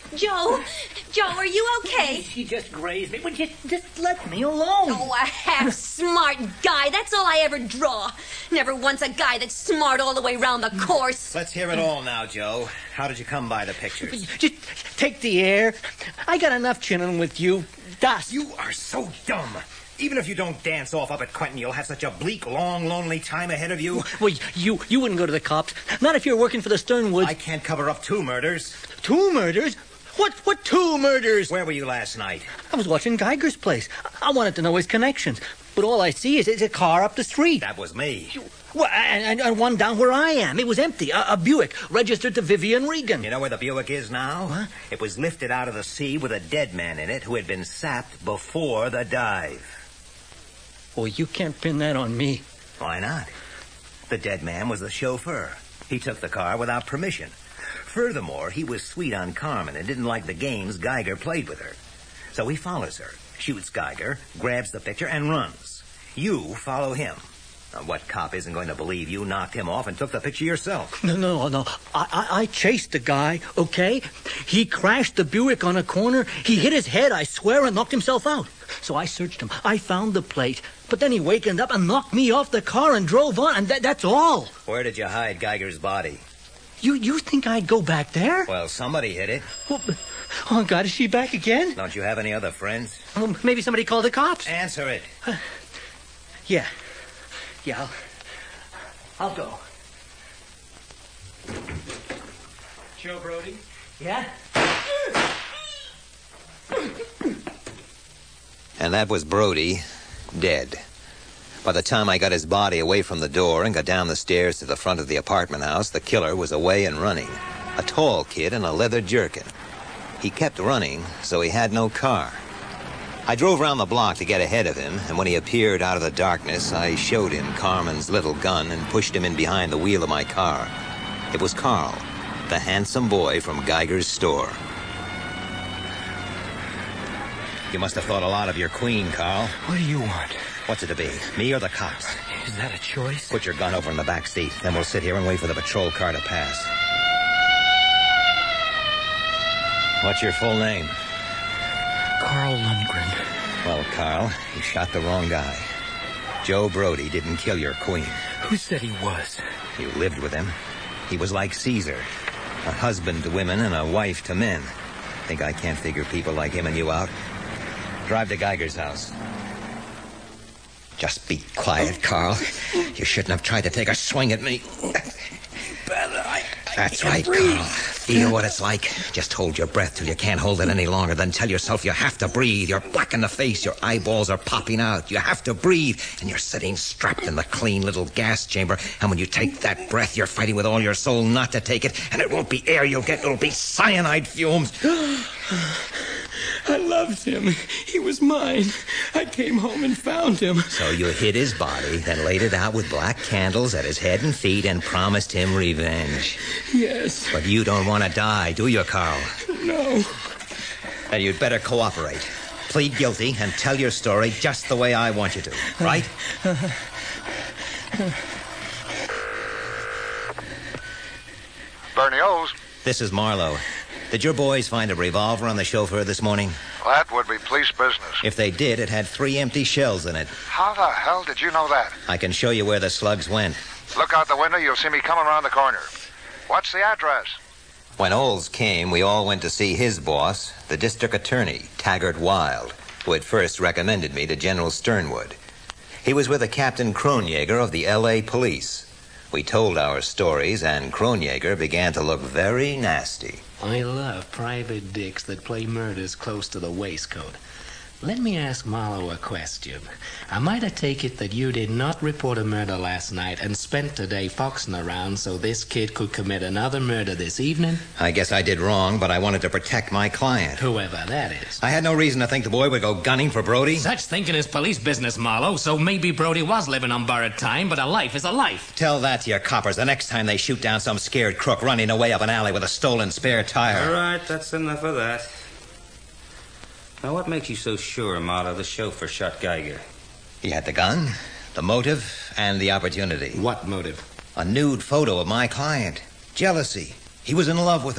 Joe, Joe, are you okay? She just grazed me. Would you just let me alone? Oh, a half-smart guy. That's all I ever draw. Never once a guy that's smart all the way round the course. Let's hear it all now, Joe. How did you come by the pictures? Just take the air. I got enough chinning with you. Das. You are so dumb. Even if you don't dance off up at Quentin, you'll have such a bleak, long, lonely time ahead of you. Well, you you wouldn't go to the cops. Not if you're working for the Sternwoods. I can't cover up two murders. Two murders? What What two murders? Where were you last night? I was watching Geiger's place. I wanted to know his connections. But all I see is, is a car up the street. That was me. Well, and, and one down where I am. It was empty. A, a Buick registered to Vivian Regan. You know where the Buick is now? What? It was lifted out of the sea with a dead man in it who had been sapped before the dive. Oh, you can't pin that on me. Why not? The dead man was the chauffeur. He took the car without permission. Furthermore, he was sweet on Carmen and didn't like the games Geiger played with her. So he follows her, shoots Geiger, grabs the picture, and runs. You follow him. Now, what cop isn't going to believe you knocked him off and took the picture yourself? No, no, no. I, I, I chased the guy, okay? He crashed the Buick on a corner. He hit his head, I swear, and knocked himself out. So I searched him. I found the plate. But then he wakened up and knocked me off the car and drove on, and that, that's all. Where did you hide Geiger's body? You you think I'd go back there? Well, somebody hit it. Well, oh, God, is she back again? Don't you have any other friends? Well, maybe somebody called the cops. Answer it. Uh, yeah. Yeah, I'll, I'll go. Joe Brody? Yeah? And that was Brody, dead. By the time I got his body away from the door and got down the stairs to the front of the apartment house, the killer was away and running. A tall kid in a leather jerkin. He kept running, so he had no car. I drove around the block to get ahead of him, and when he appeared out of the darkness, I showed him Carmen's little gun and pushed him in behind the wheel of my car. It was Carl, the handsome boy from Geiger's store. You must have thought a lot of your queen, Carl. What do you want? What's it to be, me or the cops? Is that a choice? Put your gun over in the back seat, then we'll sit here and wait for the patrol car to pass. What's your full name? Carl Lundgren. Well, Carl, you shot the wrong guy. Joe Brody didn't kill your queen. Who said he was? You lived with him. He was like Caesar, a husband to women and a wife to men. Think I can't figure people like him and you out? Drive to Geiger's house. Just be quiet, Carl. You shouldn't have tried to take a swing at me. That's right, Carl. You know what it's like? Just hold your breath till you can't hold it any longer. Then tell yourself you have to breathe. You're black in the face. Your eyeballs are popping out. You have to breathe. And you're sitting strapped in the clean little gas chamber. And when you take that breath, you're fighting with all your soul not to take it. And it won't be air you'll get. It'll be cyanide fumes. I loved him. He was mine. I came home and found him. So you hid his body, then laid it out with black candles at his head and feet and promised him revenge. Yes. But you don't want to die, do you, Carl? No. Then you'd better cooperate. Plead guilty and tell your story just the way I want you to, right? Bernie O's. This is Marlowe. Did your boys find a revolver on the chauffeur this morning? That would be police business. If they did, it had three empty shells in it. How the hell did you know that? I can show you where the slugs went. Look out the window. You'll see me coming around the corner. What's the address? When Olds came, we all went to see his boss, the district attorney, Taggart Wild, who had first recommended me to General Sternwood. He was with a Captain Kronjaeger of the L A police. We told our stories, and Kronjaeger began to look very nasty. I love private dicks that play murders close to the waistcoat. Let me ask Marlowe a question. Am I to take it that you did not report a murder last night and spent today foxing around so this kid could commit another murder this evening? I guess I did wrong, but I wanted to protect my client. Whoever that is. I had no reason to think the boy would go gunning for Brody. Such thinking is police business, Marlowe, so maybe Brody was living on borrowed time, but a life is a life. Tell that to your coppers the next time they shoot down some scared crook running away up an alley with a stolen spare tire. All right, that's enough of that. Now, what makes you so sure, Marlowe, the chauffeur shot Geiger? He had the gun, the motive, and the opportunity. What motive? A nude photo of my client. Jealousy. He was in love with her.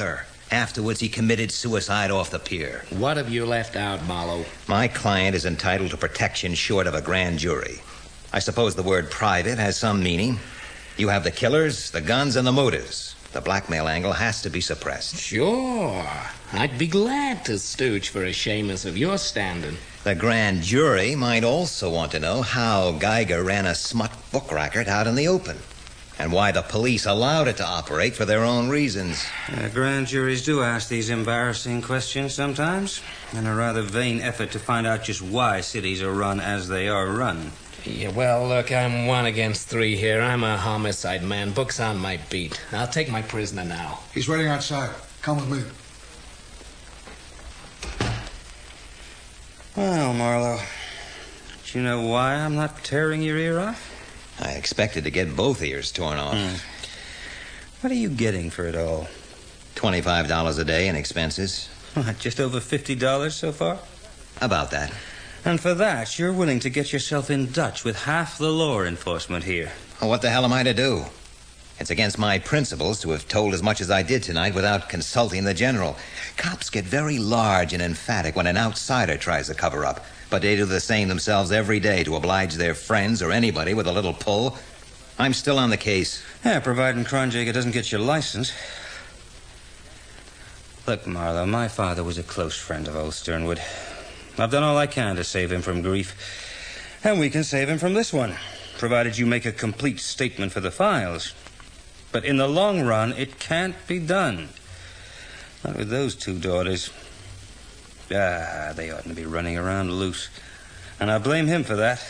Afterwards, he committed suicide off the pier. What have you left out, Marlowe? My client is entitled to protection short of a grand jury. I suppose the word private has some meaning. You have the killers, the guns, and the motives. The blackmail angle has to be suppressed. Sure. I'd be glad to stooge for a shamus of your standing. The grand jury might also want to know how Geiger ran a smut book racket out in the open, and why the police allowed it to operate for their own reasons. Uh, grand juries do ask these embarrassing questions sometimes, in a rather vain effort to find out just why cities are run as they are run. Yeah, well, look, I'm one against three here. I'm a homicide man. Book's on my beat. I'll take my prisoner now. He's waiting outside. Come with me. Well, Marlowe, do you know why I'm not tearing your ear off? I expected to get both ears torn off. Hmm. What are you getting for it all? twenty-five dollars a day in expenses. What, just over fifty dollars so far? About that. And for that, you're willing to get yourself in Dutch with half the law enforcement here. Well, what the hell am I to do? It's against my principles to have told as much as I did tonight without consulting the general. Cops get very large and emphatic when an outsider tries to cover up, but they do the same themselves every day to oblige their friends or anybody with a little pull. I'm still on the case. Yeah, providing Kronjager doesn't get your license. Look, Marlowe, my father was a close friend of old Sternwood. I've done all I can to save him from grief. And we can save him from this one, provided you make a complete statement for the files. But in the long run, it can't be done. Not with those two daughters. Ah, they oughtn't to be running around loose. And I blame him for that.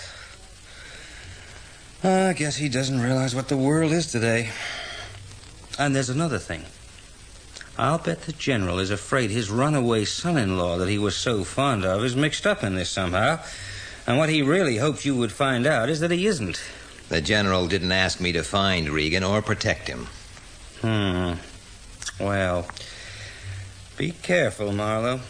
I guess he doesn't realize what the world is today. And there's another thing. I'll bet the general is afraid his runaway son-in-law that he was so fond of is mixed up in this somehow. And what he really hoped you would find out is that he isn't. The general didn't ask me to find Regan or protect him. Hmm. Well, be careful, Marlowe.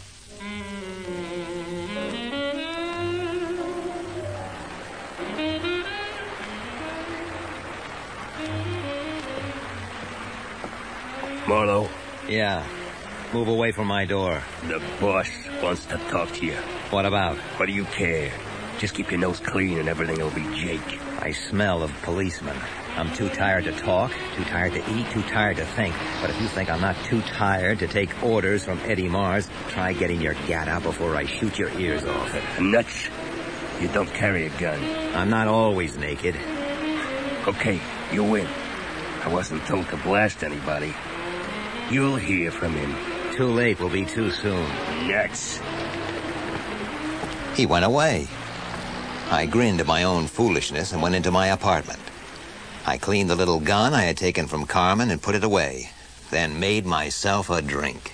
Marlowe? Yeah. Move away from my door. The boss wants to talk to you. What about? What do you care? Just keep your nose clean and everything will be Jake. I smell of policemen. I'm too tired to talk, too tired to eat, too tired to think. But if you think I'm not too tired to take orders from Eddie Mars, try getting your gat out before I shoot your ears off. Nuts. You don't carry a gun. I'm not always naked. Okay, you win. I wasn't told to blast anybody. You'll hear from him. Too late will be too soon. Nuts. He went away. I grinned at my own foolishness and went into my apartment. I cleaned the little gun I had taken from Carmen and put it away, then made myself a drink.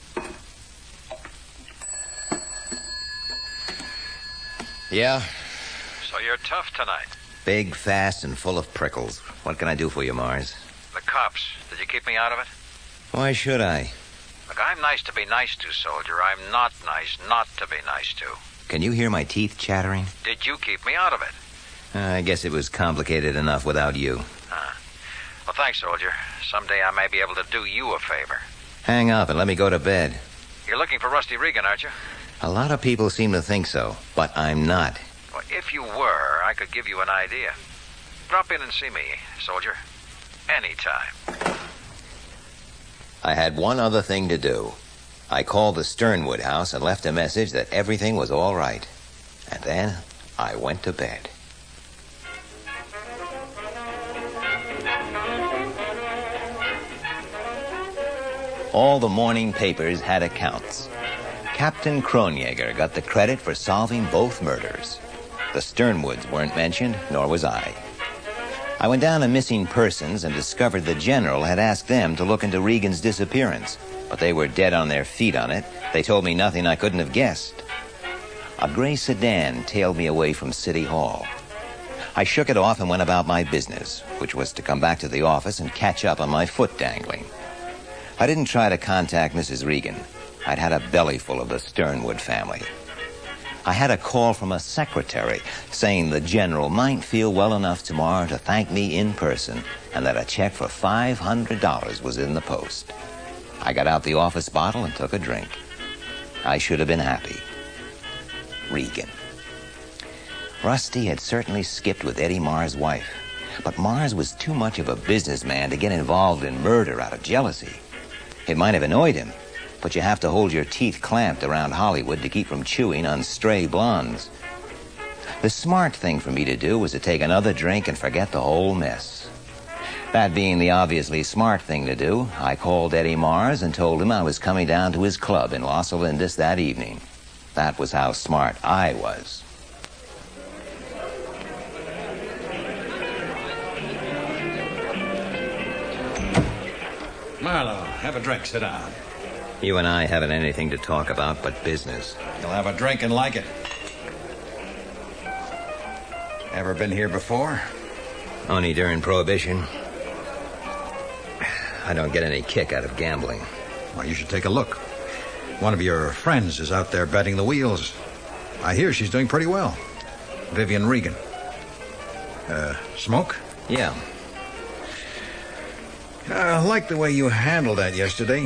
Yeah? So you're tough tonight. Big, fast, and full of prickles. What can I do for you, Mars? The cops. Did you keep me out of it? Why should I? Look, I'm nice to be nice to, soldier. I'm not nice not to be nice to. Can you hear my teeth chattering? Did you keep me out of it? Uh, I guess it was complicated enough without you. Uh, well, thanks, soldier. Someday I may be able to do you a favor. Hang up and let me go to bed. You're looking for Rusty Regan, aren't you? A lot of people seem to think so, but I'm not. Well, if you were, I could give you an idea. Drop in and see me, soldier. Anytime. I had one other thing to do. I called the Sternwood house and left a message that everything was all right. And then I went to bed. All the morning papers had accounts. Captain Kronjager got the credit for solving both murders. The Sternwoods weren't mentioned, nor was I. I went down to Missing Persons and discovered the general had asked them to look into Regan's disappearance, but they were dead on their feet on it. They told me nothing I couldn't have guessed. A gray sedan tailed me away from City Hall. I shook it off and went about my business, which was to come back to the office and catch up on my foot dangling. I didn't try to contact Missus Regan. I'd had a bellyful of the Sternwood family. I had a call from a secretary saying the general might feel well enough tomorrow to thank me in person and that a check for five hundred dollars was in the post. I got out the office bottle and took a drink. I should have been happy. Regan. Rusty had certainly skipped with Eddie Marr's wife, but Mars was too much of a businessman to get involved in murder out of jealousy. It might have annoyed him, but you have to hold your teeth clamped around Hollywood to keep from chewing on stray blondes. The smart thing for me to do was to take another drink and forget the whole mess. That being the obviously smart thing to do, I called Eddie Mars and told him I was coming down to his club in Los Olindas that evening. That was how smart I was. Marlowe, have a drink. Sit down. You and I haven't anything to talk about but business. You'll have a drink and like it. Ever been here before? Only during Prohibition. I don't get any kick out of gambling. Well, you should take a look. One of your friends is out there betting the wheels. I hear she's doing pretty well. Vivian Regan. Uh, smoke? Yeah. I like the way you handled that yesterday.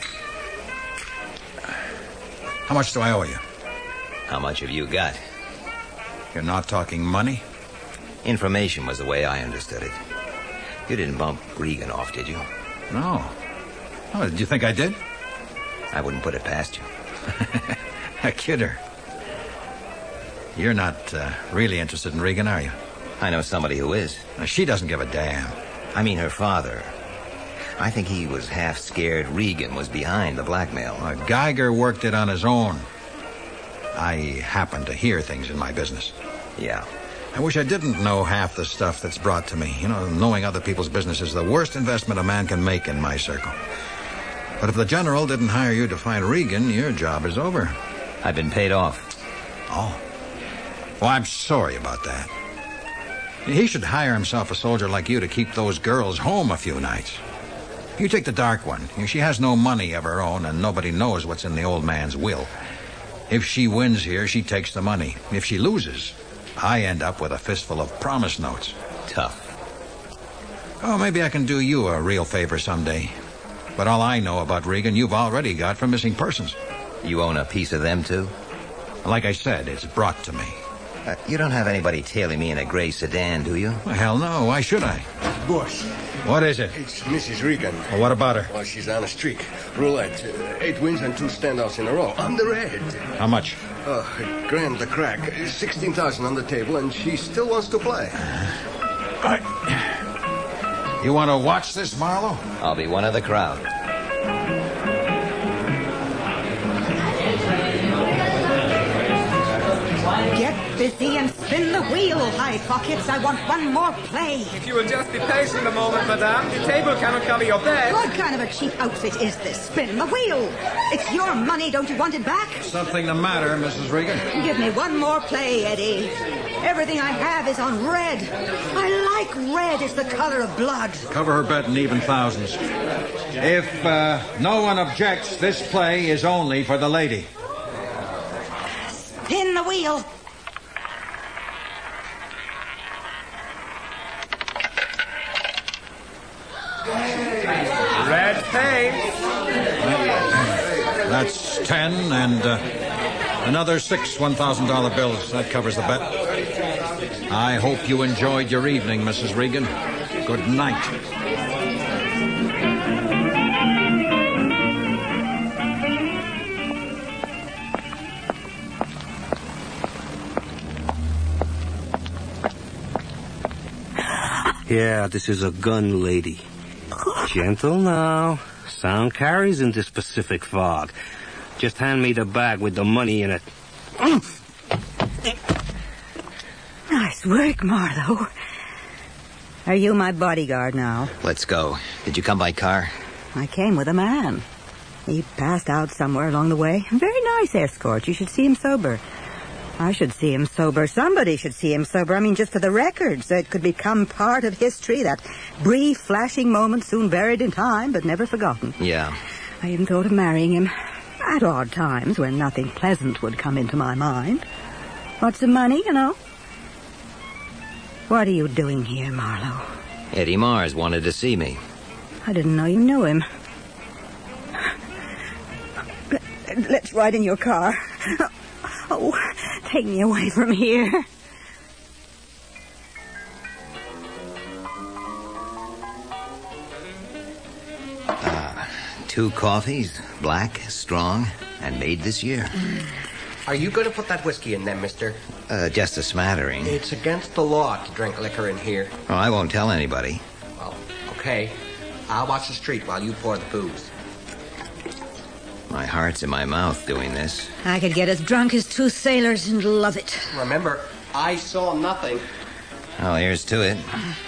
How much do I owe you? How much have you got? You're not talking money? Information was the way I understood it. You didn't bump Regan off, did you? No. Oh, did you think I did? I wouldn't put it past you. I kid her. You're not uh, really interested in Regan, are you? I know somebody who is. Now, she doesn't give a damn. I mean her father. I think he was half scared Regan was behind the blackmail. Uh, Geiger worked it on his own. I happen to hear things in my business. Yeah. I wish I didn't know half the stuff that's brought to me. You know, knowing other people's business is the worst investment a man can make in my circle. But if the general didn't hire you to find Regan, your job is over. I've been paid off. Oh. Well, I'm sorry about that. He should hire himself a soldier like you to keep those girls home a few nights. You take the dark one. She has no money of her own, and nobody knows what's in the old man's will. If she wins here, she takes the money. If she loses, I end up with a fistful of promise notes. Tough. Oh, maybe I can do you a real favor someday. But all I know about Regan, you've already got from missing persons. You own a piece of them, too? Like I said, it's brought to me. Uh, you don't have anybody tailing me in a gray sedan, do you? Well, hell no. Why should I? Boss. What is it? It's Missus Regan. Well, what about her? Well, she's on a streak. Roulette. Uh, eight wins and two standouts in a row. On the red. How much? Uh, grand the crack. sixteen thousand on the table, and she still wants to play. Uh, you want to watch this, Marlowe? I'll be one of the crowd. Get busy and spin the wheel, High Pockets. I want one more play. If you will just be patient a moment, madame, the table cannot cover your bet. What kind of a cheap outfit is this? Spin the wheel. It's your money. Don't you want it back? Something the matter, Missus Regan? Give me one more play, Eddie. Everything I have is on red. I like red. It's the color of blood. Cover her bet in even thousands. If uh, no one objects, this play is only for the lady. Spin the wheel. Red paint. That's ten and uh, another six one thousand dollar bills. That covers the bet. I hope you enjoyed your evening, Missus Regan. Good night. Yeah, this is a gun lady. Gentle now. Sound carries in this Pacific fog. Just hand me the bag with the money in it. Nice work, Marlowe. Are you my bodyguard now? Let's go. Did you come by car? I came with a man. He passed out somewhere along the way. Very nice escort. You should see him sober. I should see him sober. Somebody should see him sober. I mean, just for the record, so it could become part of history. That brief, flashing moment soon buried in time, but never forgotten. Yeah. I even thought of marrying him. At odd times, when nothing pleasant would come into my mind. What's the money, you know? What are you doing here, Marlowe? Eddie Mars wanted to see me. I didn't know you knew him. let's ride in your car. Oh, take me away from here. Uh, two coffees, black, strong, and made this year. Are you going to put that whiskey in them, mister? Uh, just a smattering. It's against the law to drink liquor in here. Oh, I won't tell anybody. Well, okay. I'll watch the street while you pour the booze. My heart's in my mouth doing this. I could get as drunk as two sailors and love it. Remember, I saw nothing. Well, here's to it.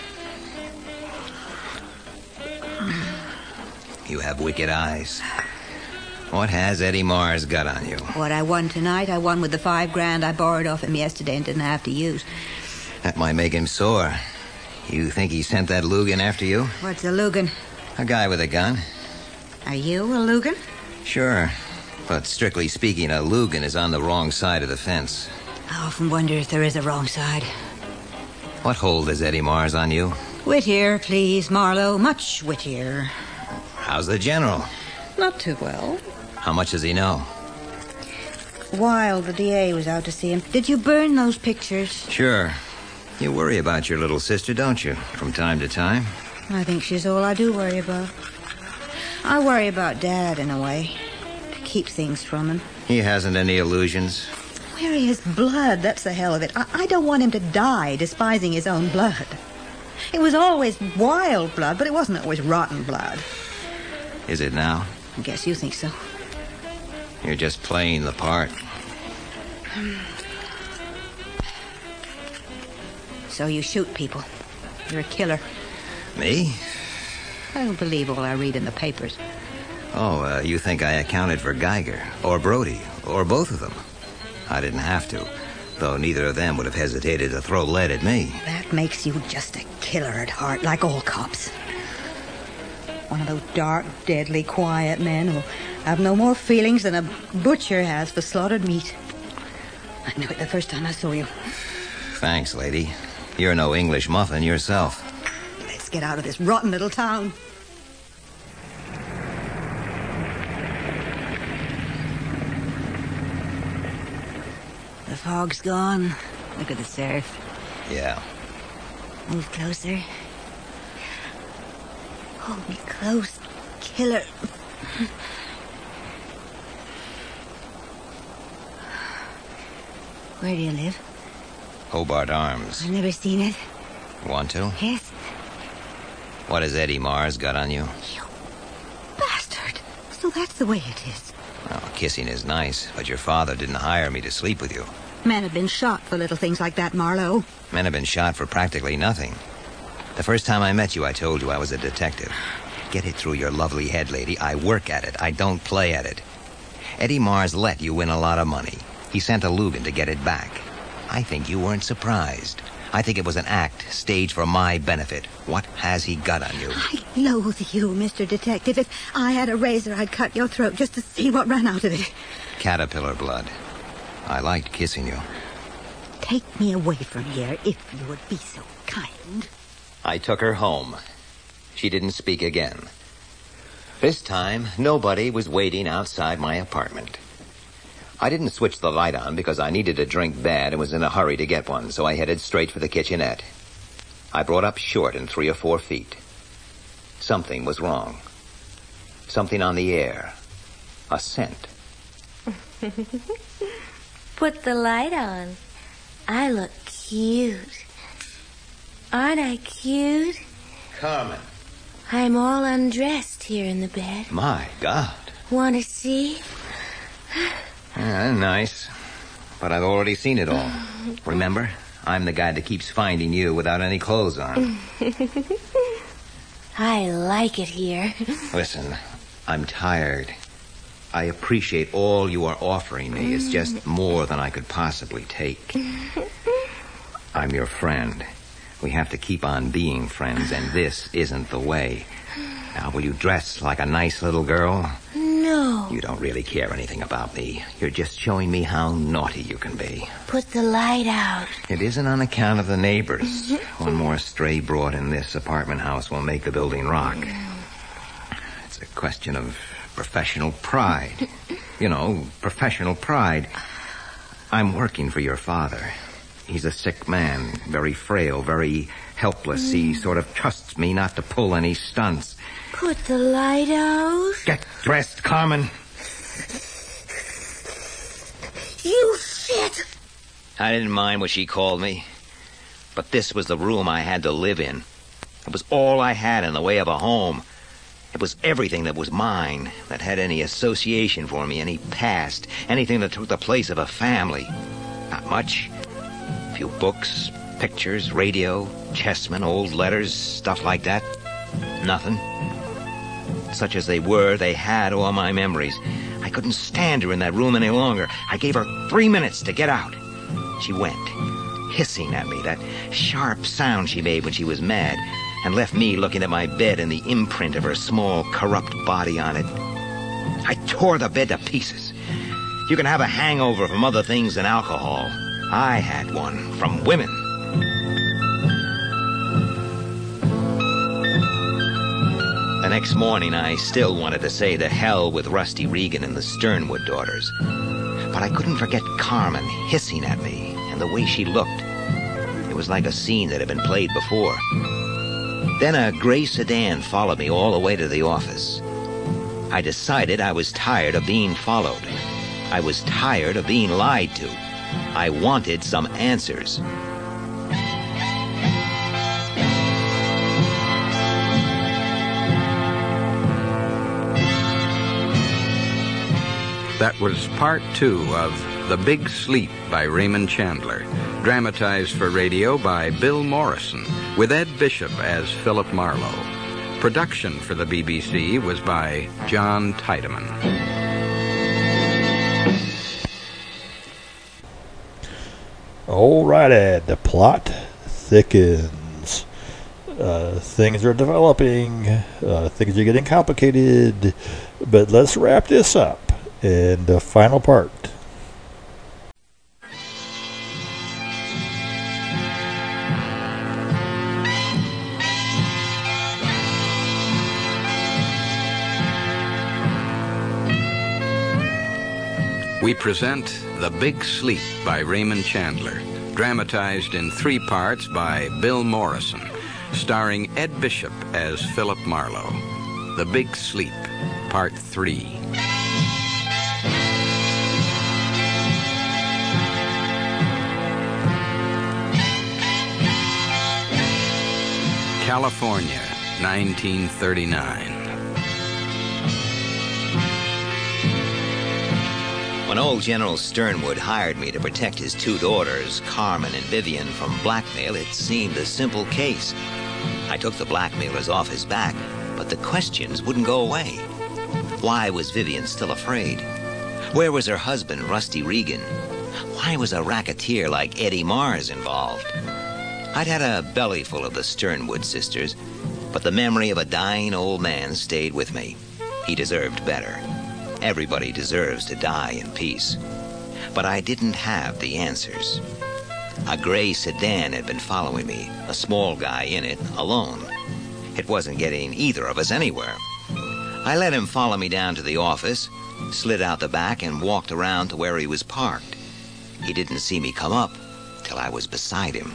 You have wicked eyes. What has Eddie Mars got on you? What I won tonight, I won with the five grand I borrowed off him yesterday and didn't have to use. That might make him sore. You think he sent that Lugan after you? What's a Lugan? A guy with a gun. Are you a Lugan? Sure. But strictly speaking, a Lugan is on the wrong side of the fence. I often wonder if there is a wrong side. What hold has Eddie Mars on you? Whittier, please, Marlowe. Much Whittier. How's the general? Not too well. How much does he know? Wild, the D A, was out to see him. Did you burn those pictures? Sure. You worry about your little sister, don't you, from time to time? I think she's all I do worry about. I worry about Dad, in a way, to keep things from him. He hasn't any illusions. Where he has blood, that's the hell of it. I, I don't want him to die despising his own blood. It was always wild blood, but it wasn't always rotten blood. Is it now? I guess you think so. You're just playing the part. So you shoot people. You're a killer. Me? I don't believe all I read in the papers. Oh, uh, you think I accounted for Geiger, or Brody, or both of them? I didn't have to, though neither of them would have hesitated to throw lead at me. That makes you just a killer at heart, like all cops. One of those dark, deadly, quiet men who'll have no more feelings than a butcher has for slaughtered meat. I knew it the first time I saw you. Thanks, lady. You're no English muffin yourself. Let's get out of this rotten little town. The fog's gone. Look at the surf. Yeah. Move closer. Hold me close, killer. Where do you live? Hobart Arms. I've never seen it. Want to? Yes. What has Eddie Mars got on you? You bastard. So that's the way it is. Well, kissing is nice, but your father didn't hire me to sleep with you. Men have been shot for little things like that, Marlowe. Men have been shot for practically nothing. The first time I met you, I told you I was a detective. Get it through your lovely head, lady. I work at it. I don't play at it. Eddie Mars let you win a lot of money. He sent a Lugan to get it back. I think you weren't surprised. I think it was an act staged for my benefit. What has he got on you? I loathe you, Mister Detective. If I had a razor, I'd cut your throat just to see what ran out of it. Caterpillar blood. I liked kissing you. Take me away from here, if you would be so kind. I took her home. She didn't speak again. This time, nobody was waiting outside my apartment. I didn't switch the light on because I needed a drink bad and was in a hurry to get one, so I headed straight for the kitchenette. I brought up short in three or four feet. Something was wrong. Something on the air. A scent. Put the light on. I look cute. Aren't I cute? Carmen. I'm all undressed here in the bed. My God. Want to see? Yeah, nice. But I've already seen it all. Remember? I'm the guy that keeps finding you without any clothes on. I like it here. Listen, I'm tired. I appreciate all you are offering me. It's just more than I could possibly take. I'm your friend. We have to keep on being friends, and this isn't the way. Now, will you dress like a nice little girl? No. You don't really care anything about me. You're just showing me how naughty you can be. Put the light out. It isn't on account of the neighbors. One more stray broad in this apartment house will make the building rock. It's a question of professional pride. you know, professional pride. I'm working for your father. He's a sick man, very frail, very helpless. Mm. He sort of trusts me not to pull any stunts. Put the light out. Get dressed, Carmen. You shit! I didn't mind what she called me, but this was the room I had to live in. It was all I had in the way of a home. It was everything that was mine, that had any association for me, any past, anything that took the place of a family. Not much. A few books, pictures, radio, chessmen, old letters, stuff like that. Nothing. Such as they were, they had all my memories. I couldn't stand her in that room any longer. I gave her three minutes to get out. She went, hissing at me, that sharp sound she made when she was mad, and left me looking at my bed and the imprint of her small, corrupt body on it. I tore the bed to pieces. You can have a hangover from other things than alcohol. I had one from women. The next morning, I still wanted to say to hell with Rusty Regan and the Sternwood daughters. But I couldn't forget Carmen hissing at me and the way she looked. It was like a scene that had been played before. Then a gray sedan followed me all the way to the office. I decided I was tired of being followed. I was tired of being lied to. I wanted some answers. That was part two of The Big Sleep by Raymond Chandler, dramatized for radio by Bill Morrison, with Ed Bishop as Philip Marlowe. Production for the B B C was by John Tiedemann. All right, Ed, the plot thickens. Uh, things are developing. Uh, things are getting complicated. But let's wrap this up in the final part. We present The Big Sleep by Raymond Chandler, dramatized in three parts by Bill Morrison, starring Ed Bishop as Philip Marlowe. The Big Sleep, Part three. California, nineteen thirty-nine. When old General Sternwood hired me to protect his two daughters, Carmen and Vivian, from blackmail, it seemed a simple case. I took the blackmailers off his back, but the questions wouldn't go away. Why was Vivian still afraid? Where was her husband, Rusty Regan? Why was a racketeer like Eddie Mars involved? I'd had a belly full of the Sternwood sisters, but the memory of a dying old man stayed with me. He deserved better. Everybody deserves to die in peace. But I didn't have the answers. A gray sedan had been following me, a small guy in it, alone. It wasn't getting either of us anywhere. I let him follow me down to the office, slid out the back, and walked around to where he was parked. He didn't see me come up till I was beside him.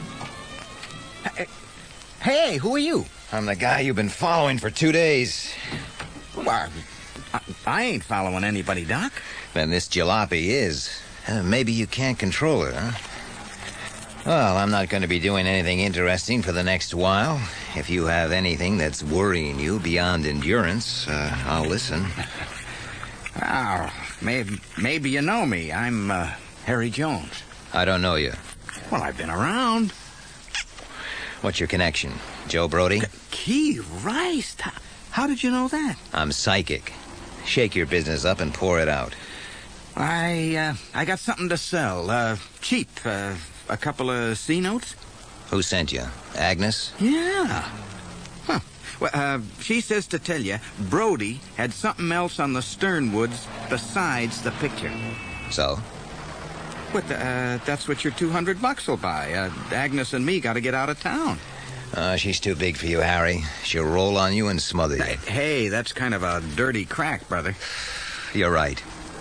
Hey, who are you? I'm the guy you've been following for two days. Well, I, I ain't following anybody, Doc. Then this jalopy is. Uh, maybe you can't control it, huh? Well, I'm not going to be doing anything interesting for the next while. If you have anything that's worrying you beyond endurance, uh, I'll listen. Oh, maybe, maybe you know me. I'm uh, Harry Jones. I don't know you. Well, I've been around. What's your connection? Joe Brody? Key Rice. How, how did you know that? I'm psychic. Shake your business up and pour it out. I, uh, I got something to sell. Uh, cheap. Uh, a couple of C notes. Who sent you? Agnes? Yeah. Huh. Well, uh, she says to tell you, Brody had something else on the Sternwoods besides the picture. So? What, uh, that's what your two hundred bucks will buy. Uh, Agnes and me got to get out of town. Uh, she's too big for you, Harry. She'll roll on you and smother you. Hey, that's kind of a dirty crack, brother. You're right.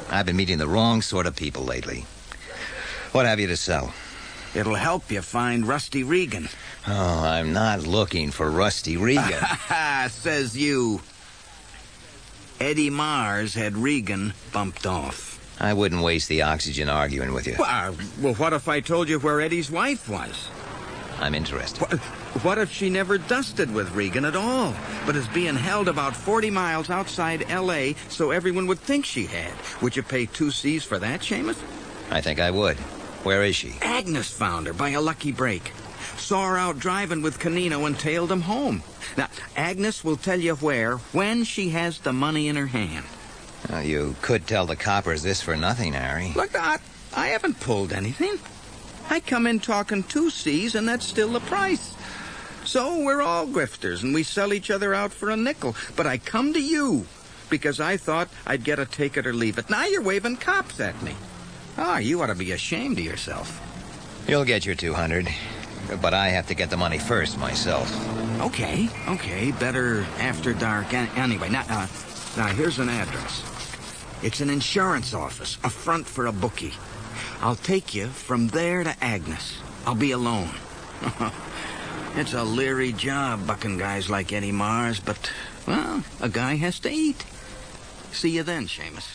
I've been meeting the wrong sort of people lately. What have you to sell? It'll help you find Rusty Regan. Oh, I'm not looking for Rusty Regan. Says you. Eddie Mars had Regan bumped off. I wouldn't waste the oxygen arguing with you. Well, well, what if I told you where Eddie's wife was? I'm interested. What, what if she never dusted with Regan at all, but is being held about forty miles outside L A so everyone would think she had? Would you pay two C's for that, Seamus? I think I would. Where is she? Agnes found her by a lucky break. Saw her out driving with Canino and tailed him home. Now, Agnes will tell you where, when she has the money in her hand. Well, you could tell the coppers this for nothing, Harry. Look, I, I haven't pulled anything. I come in talking two C's, and that's still the price. So we're all grifters, and we sell each other out for a nickel. But I come to you because I thought I'd get a take it or leave it. Now you're waving cops at me. Ah, you ought to be ashamed of yourself. You'll get your two hundred, but I have to get the money first myself. Okay, okay, better after dark. Anyway, now, uh, now here's an address. It's an insurance office, a front for a bookie. I'll take you from there to Agnes. I'll be alone. It's a leery job bucking guys like Eddie Mars, but, well, a guy has to eat. See you then, Seamus.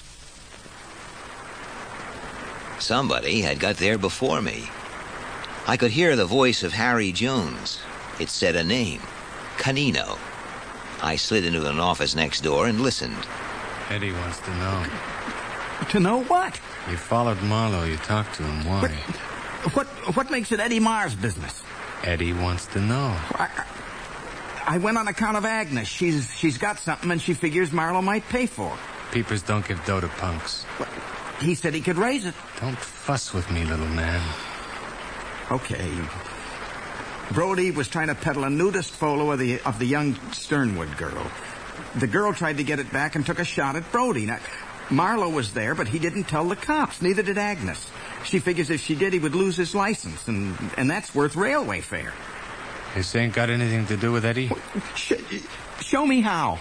Somebody had got there before me. I could hear the voice of Harry Jones. It said a name, Canino. I slid into an office next door and listened. Eddie wants to know. To know what? You followed Marlowe. You talked to him. Why? What, what, what makes it Eddie Mars' business? Eddie wants to know. I, I went on account of Agnes. She's she's got something, and she figures Marlowe might pay for it. Peepers don't give dough to punks. What? He said he could raise it. Don't fuss with me, little man. Okay. Brody was trying to peddle a nudist photo of the of the young Sternwood girl. The girl tried to get it back and took a shot at Brody. Now, Marlowe was there, but he didn't tell the cops. Neither did Agnes. She figures if she did, he would lose his license, and, and that's worth railway fare. This ain't got anything to do with Eddie? Sh- show me how.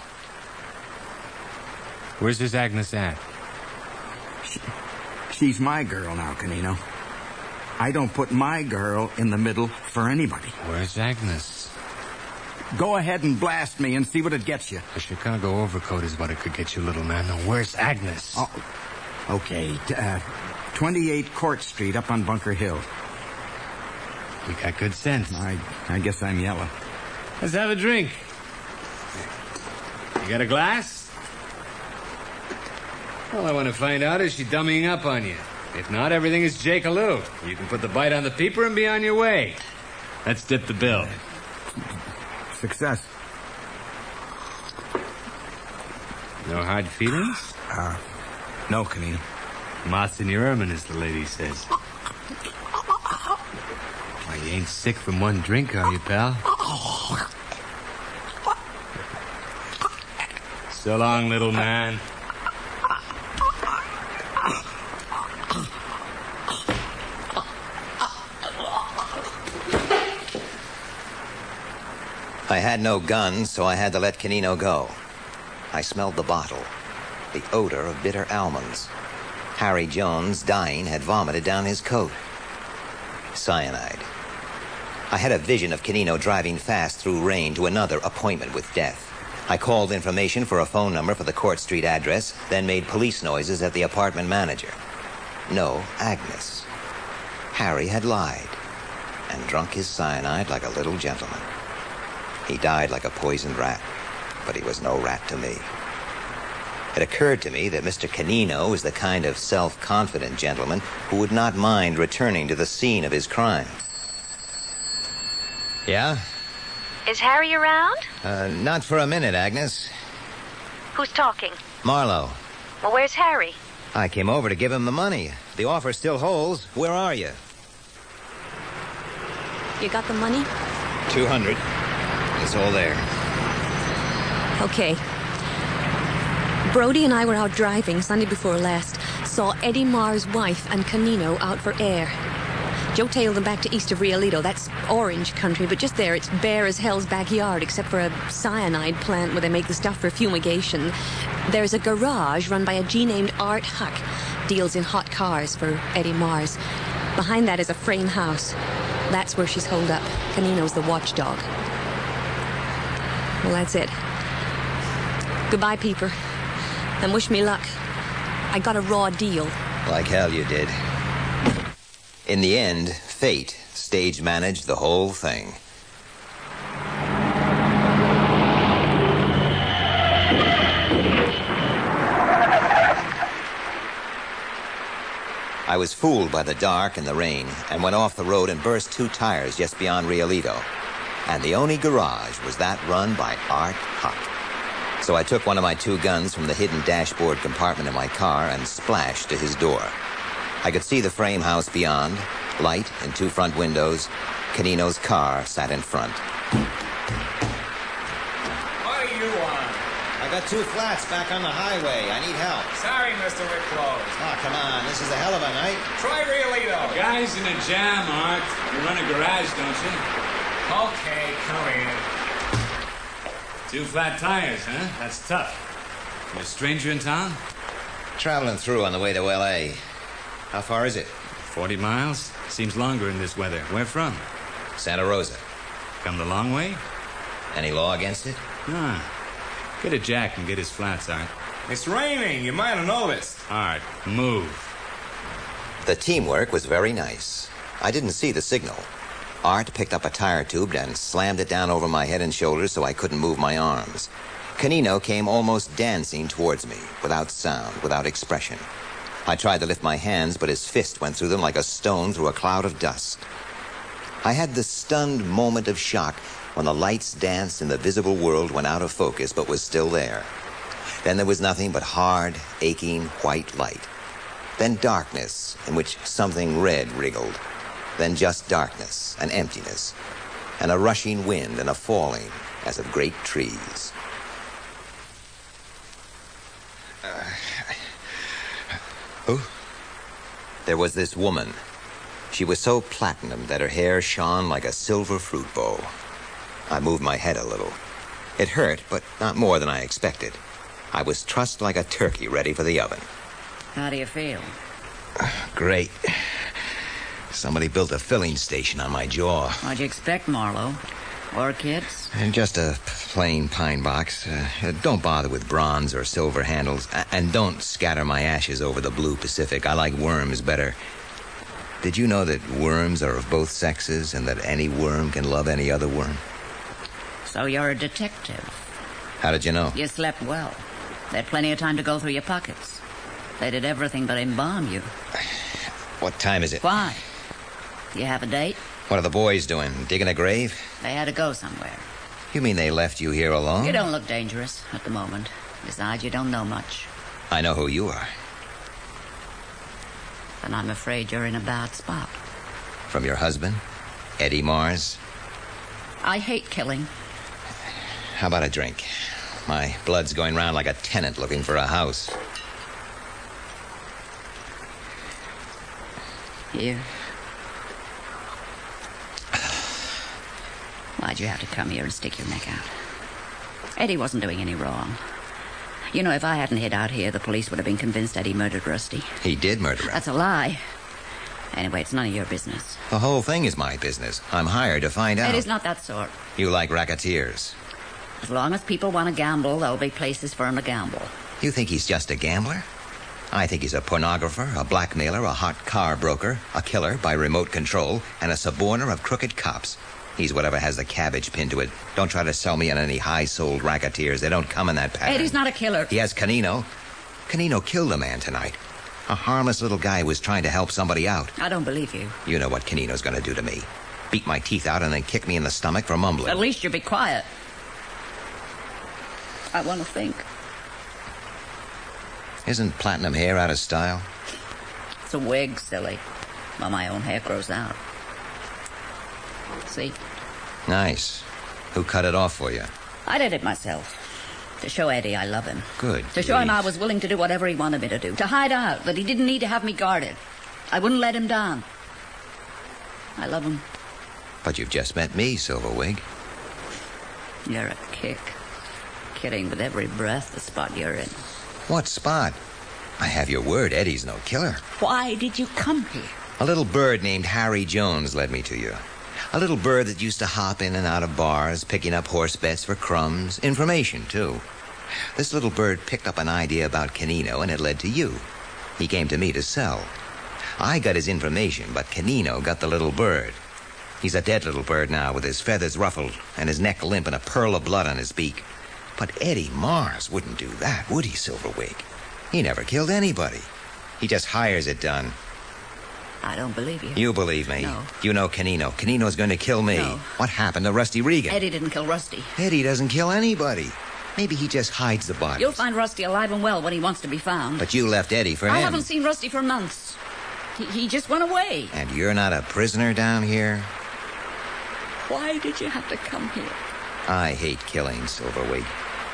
Where's this Agnes at? She, she's my girl now, Canino. I don't put my girl in the middle for anybody. Where's Agnes? Go ahead and blast me and see what it gets you. A Chicago overcoat is what it could get you, little man. Now, where's Agnes? Oh, okay. Uh, twenty-eight Court Street up on Bunker Hill. You got good sense. I, I guess I'm yellow. Let's have a drink. You got a glass? All I want to find out is she dummying up on you. If not, everything is Jake-a-loo. You can put the bite on the peeper and be on your way. Let's dip the bill. Success. No hard feelings? Uh, no, Canino. Moss in your ermine, as the lady says. Why, you ain't sick from one drink, are you, pal? So long, little man. I had no gun, so I had to let Canino go. I smelled the bottle, the odor of bitter almonds. Harry Jones, dying, had vomited down his coat. Cyanide. I had a vision of Canino driving fast through rain to another appointment with death. I called information for a phone number for the Court Street address, then made police noises at the apartment manager. No Agnes. Harry had lied and drunk his cyanide like a little gentleman. He died like a poisoned rat, but he was no rat to me. It occurred to me that Mister Canino was the kind of self-confident gentleman who would not mind returning to the scene of his crime. Yeah? Is Harry around? Uh, not for a minute, Agnes. Who's talking? Marlowe. Well, where's Harry? I came over to give him the money. The offer still holds. Where are you? You got the money? Two hundred. It's all there. Okay. Brody and I were out driving Sunday before last. Saw Eddie Marr's wife and Canino out for air. Joe tailed them back to east of Rialito. That's orange country, but just there it's bare as hell's backyard, except for a cyanide plant where they make the stuff for fumigation. There's a garage run by a G named Art Huck. Deals in hot cars for Eddie Mars. Behind that is a frame house. That's where she's holed up. Canino's the watchdog. Well, that's it. Goodbye, Peeper. And wish me luck. I got a raw deal. Like hell you did. In the end, fate stage managed the whole thing. I was fooled by the dark and the rain and went off the road and burst two tires just beyond Rialito. And the only garage was that run by Art Huck. So I took one of my two guns from the hidden dashboard compartment in my car and splashed to his door. I could see the frame house beyond, light and two front windows. Canino's car sat in front. What do you want? I got two flats back on the highway. I need help. Sorry, Mister Rick Close. Oh, come on. This is a hell of a night. Try Rialito. The guy's in a jam, Art. You run a garage, don't you? Okay, come in. Two flat tires, huh? That's tough. You a stranger in town? Traveling through on the way to L A. How far is it? Forty miles. Seems longer in this weather. Where from? Santa Rosa. Come the long way? Any law against it? Ah. Get a jack and get his flats, Art. It's raining. You might have noticed. Art, move. The teamwork was very nice. I didn't see the signal. Art picked up a tire tube and slammed it down over my head and shoulders so I couldn't move my arms. Canino came almost dancing towards me, without sound, without expression. I tried to lift my hands, but his fist went through them like a stone through a cloud of dust. I had the stunned moment of shock when the lights danced and the visible world went out of focus but was still there. Then there was nothing but hard, aching white light. Then darkness in which something red wriggled. Then just darkness and emptiness and a rushing wind and a falling as of great trees. Uh, Who? There was this woman. She was so platinum that her hair shone like a silver fruit bowl. I moved my head a little. It hurt, but not more than I expected. I was trussed like a turkey ready for the oven. How do you feel? Great. Somebody built a filling station on my jaw. What'd you expect, Marlowe? Orchids? And just a plain pine box. Uh, don't bother with bronze or silver handles. And don't scatter my ashes over the blue Pacific. I like worms better. Did you know that worms are of both sexes and that any worm can love any other worm? So you're a detective. How did you know? You slept well. They had plenty of time to go through your pockets. They did everything but embalm you. What time is it? Why? You have a date? What are the boys doing? Digging a grave? They had to go somewhere. You mean they left you here alone? You don't look dangerous at the moment. Besides, you don't know much. I know who you are. And I'm afraid you're in a bad spot. From your husband? Eddie Mars? I hate killing. How about a drink? My blood's going round like a tenant looking for a house. Here. Why'd you have to come here and stick your neck out? Eddie wasn't doing any wrong. You know, if I hadn't hid out here, the police would have been convinced Eddie murdered Rusty. He did murder him. That's a lie. Anyway, it's none of your business. The whole thing is my business. I'm hired to find out. Eddie's not that sort. You like racketeers. As long as people want to gamble, there'll be places for them to gamble. You think he's just a gambler? I think he's a pornographer, a blackmailer, a hot car broker, a killer by remote control, and a suborner of crooked cops. He's whatever has the cabbage pinned to it. Don't try to sell me on any high-sold racketeers. They don't come in that pattern. Eddie's not a killer. He has Canino. Canino killed a man tonight. A harmless little guy was trying to help somebody out. I don't believe you. You know what Canino's going to do to me. Beat my teeth out and then kick me in the stomach for mumbling. At least you be quiet. I want to think. Isn't platinum hair out of style? It's a wig, silly. Well, my own hair grows out. See? Nice. Who cut it off for you? I did it myself. To show Eddie I love him. Good. To show him I was willing to do whatever he wanted me to do. To hide out, that he didn't need to have me guarded. I wouldn't let him down. I love him. But you've just met me, Silverwig. You're a kick. Kidding with every breath the spot you're in. What spot? I have your word, Eddie's no killer. Why did you come here? A little bird named Harry Jones led me to you. A little bird that used to hop in and out of bars, picking up horse bets for crumbs. Information, too. This little bird picked up an idea about Canino, and it led to you. He came to me to sell. I got his information, but Canino got the little bird. He's a dead little bird now, with his feathers ruffled and his neck limp and a pearl of blood on his beak. But Eddie Mars wouldn't do that, would he, Silverwig? He never killed anybody. He just hires it done. I don't believe you. You believe me. No. You know Canino. Canino's going to kill me. No. What happened to Rusty Regan? Eddie didn't kill Rusty. Eddie doesn't kill anybody. Maybe he just hides the body. You'll find Rusty alive and well when he wants to be found. But you left Eddie for I him. haven't seen Rusty for months. He, he just went away. And you're not a prisoner down here? Why did you have to come here? I hate killing, Silverwig.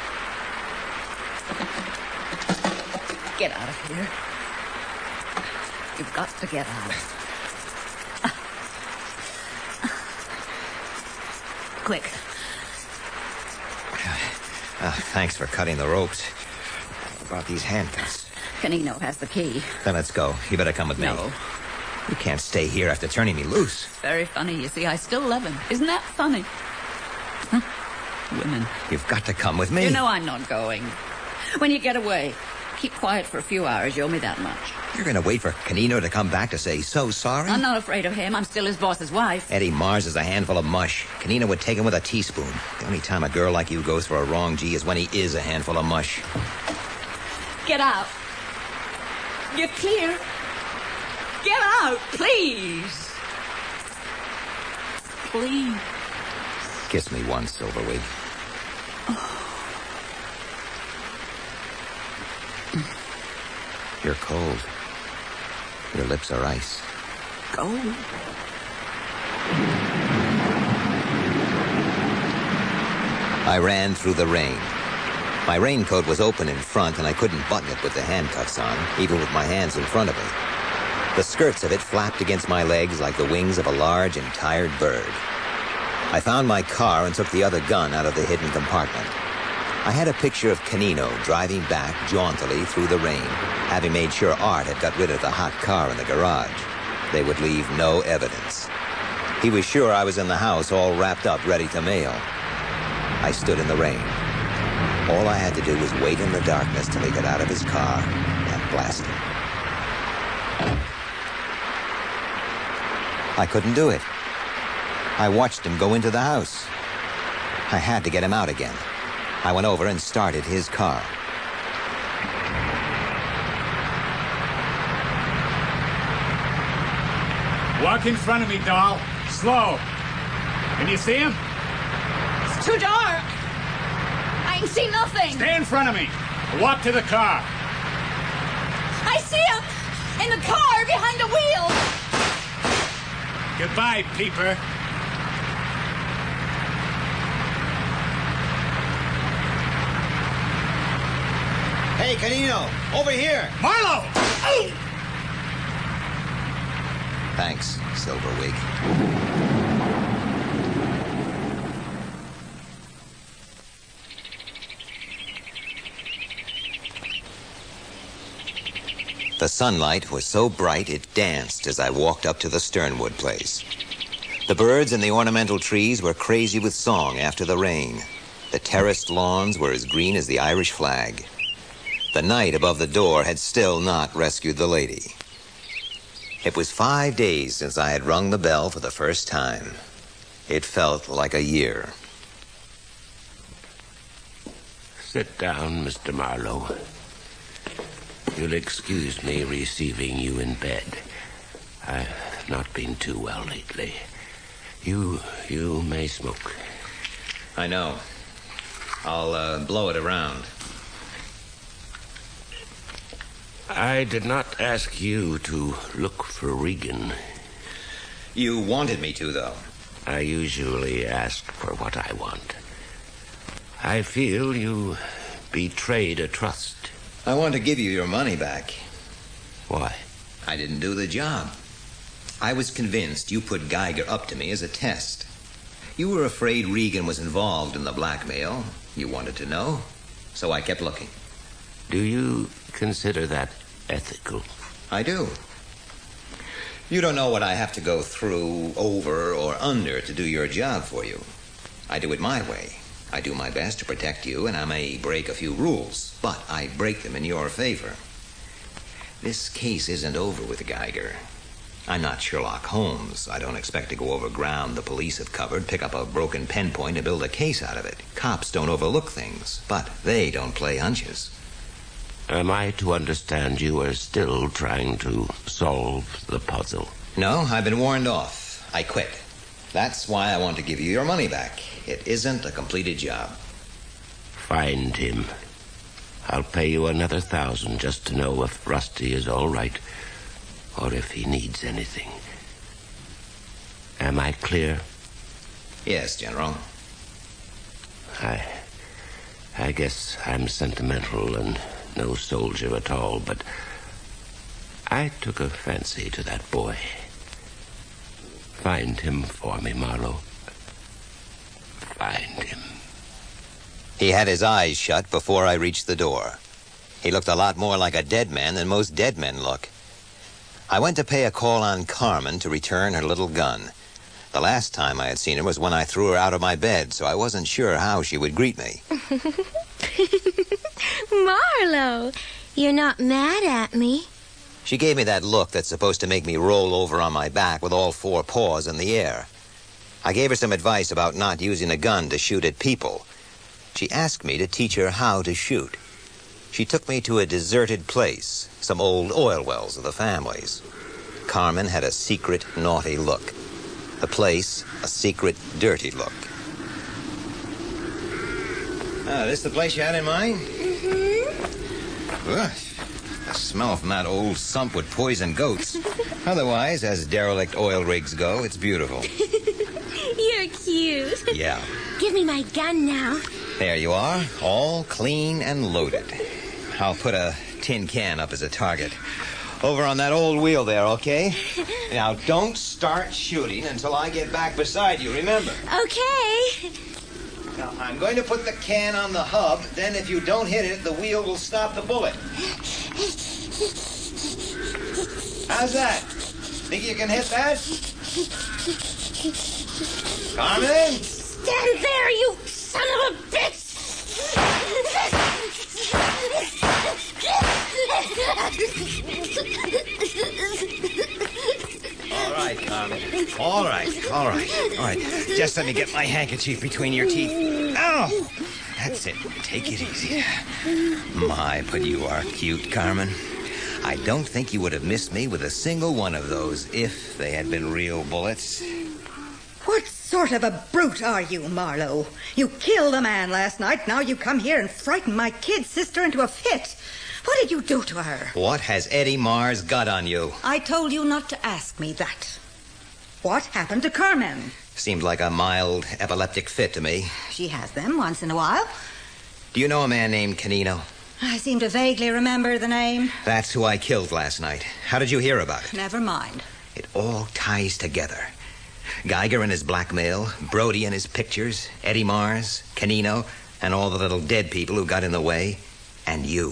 Get out of here. You've got to get out. Quick. Uh, thanks for cutting the ropes. About these handcuffs. Canino has the key. Then let's go. You better come with me. No. You can't stay here after turning me loose. Very funny. You see, I still love him. Isn't that funny? Huh? Women. You've got to come with me. You know I'm not going. When you get away, keep quiet for a few hours. You owe me that much. You're going to wait for Canino to come back to say so sorry? I'm not afraid of him. I'm still his boss's wife. Eddie Mars is a handful of mush. Canino would take him with a teaspoon. The only time a girl like you goes for a wrong G is when he is a handful of mush. Get out. You're clear. Get out, please. Please. Kiss me once, Silverwig. You're cold. Your lips are ice. Gold. I ran through the rain. My raincoat was open in front, and I couldn't button it with the handcuffs on, even with my hands in front of me. The skirts of it flapped against my legs like the wings of a large and tired bird. I found my car and took the other gun out of the hidden compartment. I had a picture of Canino driving back jauntily through the rain, having made sure Art had got rid of the hot car in the garage. They would leave no evidence. He was sure I was in the house, all wrapped up, ready to mail. I stood in the rain. All I had to do was wait in the darkness till he got out of his car and blast him. I couldn't do it. I watched him go into the house. I had to get him out again. I went over and started his car. Walk in front of me, doll. Slow. Can you see him? It's too dark. I ain't see nothing. Stay in front of me. Walk to the car. I see him in the car behind the wheel. Goodbye, peeper. Hey, Canino, over here. Marlowe! Oh! Thanks, Silverwig. The sunlight was so bright it danced as I walked up to the Sternwood place. The birds in the ornamental trees were crazy with song after the rain. The terraced lawns were as green as the Irish flag. The night above the door had still not rescued the lady. It was five days since I had rung the bell for the first time. It felt like a year. Sit down, Mister Marlowe. You'll excuse me receiving you in bed. I've not been too well lately. You, you may smoke. I know. I'll uh, blow it around. I did not ask you to look for Regan. You wanted me to, though. I usually ask for what I want. I feel you betrayed a trust. I want to give you your money back. Why? I didn't do the job. I was convinced you put Geiger up to me as a test. You were afraid Regan was involved in the blackmail. You wanted to know, so I kept looking. Do you consider that ethical? I do. You don't know what I have to go through, over, or under to do your job for you. I do it my way. I do my best to protect you, and I may break a few rules, but I break them in your favor. This case isn't over with Geiger. I'm not Sherlock Holmes. I don't expect to go over ground the police have covered, pick up a broken pen point, and build a case out of it. Cops don't overlook things, but they don't play hunches. Am I to understand you are still trying to solve the puzzle? No, I've been warned off. I quit. That's why I want to give you your money back. It isn't a completed job. Find him. I'll pay you another thousand just to know if Rusty is all right, or if he needs anything. Am I clear? Yes, General. I... I guess I'm sentimental and no soldier at all, but I took a fancy to that boy. Find him for me, Marlowe. Find him. He had his eyes shut before I reached the door. He looked a lot more like a dead man than most dead men look. I went to pay a call on Carmen to return her little gun. The last time I had seen her was when I threw her out of my bed, so I wasn't sure how she would greet me. Marlowe, you're not mad at me. She gave me that look that's supposed to make me roll over on my back with all four paws in the air. I gave her some advice about not using a gun to shoot at people. She asked me to teach her how to shoot. She took me to a deserted place, some old oil wells of the family's. Carmen had a secret, naughty look. The place, a secret, dirty look. Ah, this the place you had in mind? Mm-hmm. Ugh. The smell from that old sump would poison goats. Otherwise, as derelict oil rigs go, it's beautiful. You're cute. Yeah. Give me my gun now. There you are, all clean and loaded. I'll put a tin can up as a target. Over on that old wheel there, okay? Now, don't start shooting until I get back beside you, remember? Okay. Now, I'm going to put the can on the hub. Then if you don't hit it, the wheel will stop the bullet. How's that? Think you can hit that? Carmen? Stand there, you son of a bitch! All right, Carmen. All right, all right, all right. Just let me get my handkerchief between your teeth. Ow! That's it. Take it easy. My, but you are cute, Carmen. I don't think you would have missed me with a single one of those if they had been real bullets. What sort of a brute are you, Marlowe? You killed a man last night. Now you come here and frighten my kid sister into a fit. What did you do to her? What has Eddie Mars got on you? I told you not to ask me that. What happened to Carmen? Seemed like a mild epileptic fit to me. She has them once in a while. Do you know a man named Canino? I seem to vaguely remember the name. That's who I killed last night. How did you hear about it? Never mind. It all ties together. Geiger and his blackmail, Brody and his pictures, Eddie Mars, Canino, and all the little dead people who got in the way, and you.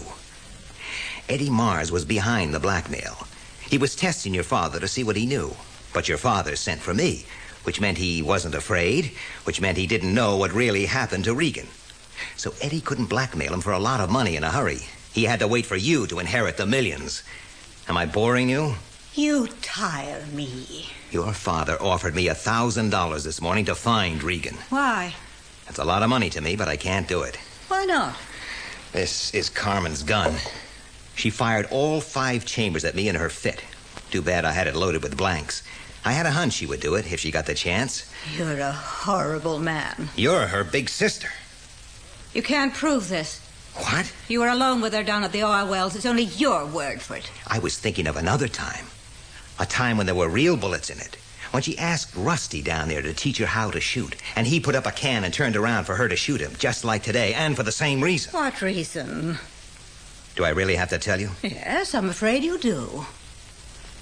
Eddie Mars was behind the blackmail. He was testing your father to see what he knew. But your father sent for me, which meant he wasn't afraid, which meant he didn't know what really happened to Regan. So Eddie couldn't blackmail him for a lot of money in a hurry. He had to wait for you to inherit the millions. Am I boring you? You tire me. Your father offered me a thousand dollars this morning to find Regan. Why? That's a lot of money to me, but I can't do it. Why not? This is Carmen's gun. She fired all five chambers at me in her fit. Too bad I had it loaded with blanks. I had a hunch she would do it if she got the chance. You're a horrible man. You're her big sister. You can't prove this. What? You were alone with her down at the oil wells. It's only your word for it. I was thinking of another time. A time when there were real bullets in it. When she asked Rusty down there to teach her how to shoot. And he put up a can and turned around for her to shoot him, just like today, and for the same reason. What reason? Do I really have to tell you? Yes, I'm afraid you do.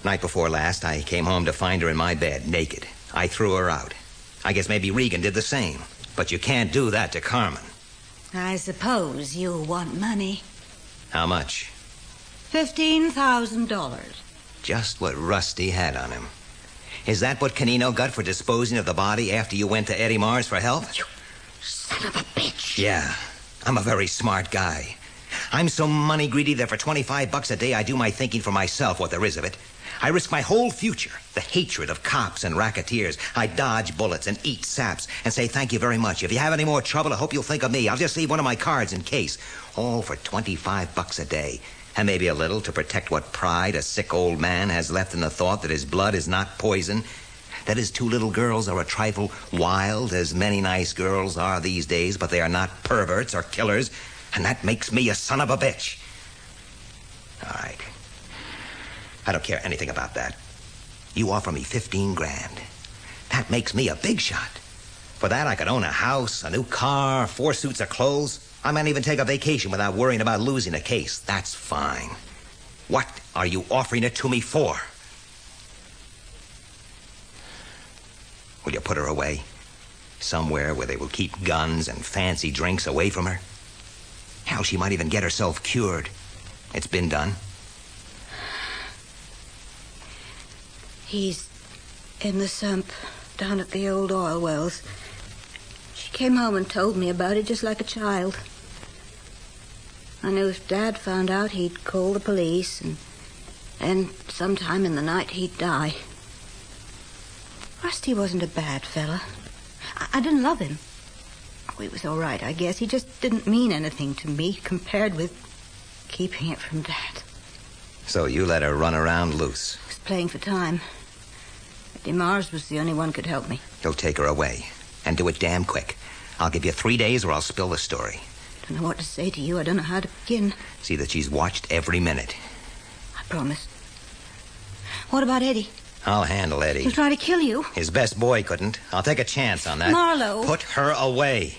Night before last, I came home to find her in my bed, naked. I threw her out. I guess maybe Regan did the same. But you can't do that to Carmen. I suppose you want money. How much? Fifteen thousand dollars. Just what Rusty had on him. Is that what Canino got for disposing of the body after you went to Eddie Mars for help? You son of a bitch. Yeah, I'm a very smart guy. I'm so money greedy that for twenty-five bucks a day I do my thinking for myself, what there is of it. I risk my whole future, the hatred of cops and racketeers. I dodge bullets and eat saps and say thank you very much. If you have any more trouble, I hope you'll think of me. I'll just leave one of my cards in case. All for twenty-five bucks a day. And maybe a little to protect what pride a sick old man has left in the thought that his blood is not poison. That his two little girls are a trifle wild, as many nice girls are these days, but they are not perverts or killers. And that makes me a son of a bitch. All right. I don't care anything about that. You offer me fifteen grand. That makes me a big shot. For that, I could own a house, a new car, four suits of clothes. I might even take a vacation without worrying about losing a case. That's fine. What are you offering it to me for? Will you put her away? Somewhere where they will keep guns and fancy drinks away from her? Hell, she might even get herself cured. It's been done. He's in the sump down at the old oil wells. She came home and told me about it just like a child. I knew if Dad found out, he'd call the police, and then sometime in the night he'd die. Rusty wasn't a bad fella. I, I didn't love him. Oh, he was all right, I guess. He just didn't mean anything to me compared with keeping it from Dad. So you let her run around loose? I was playing for time. Eddie Mars was the only one who could help me. You'll take her away. And do it damn quick. I'll give you three days or I'll spill the story. I don't know what to say to you. I don't know how to begin. See that she's watched every minute. I promise. What about Eddie? I'll handle Eddie. He'll try to kill you. His best boy couldn't. I'll take a chance on that. Marlowe. Put her away.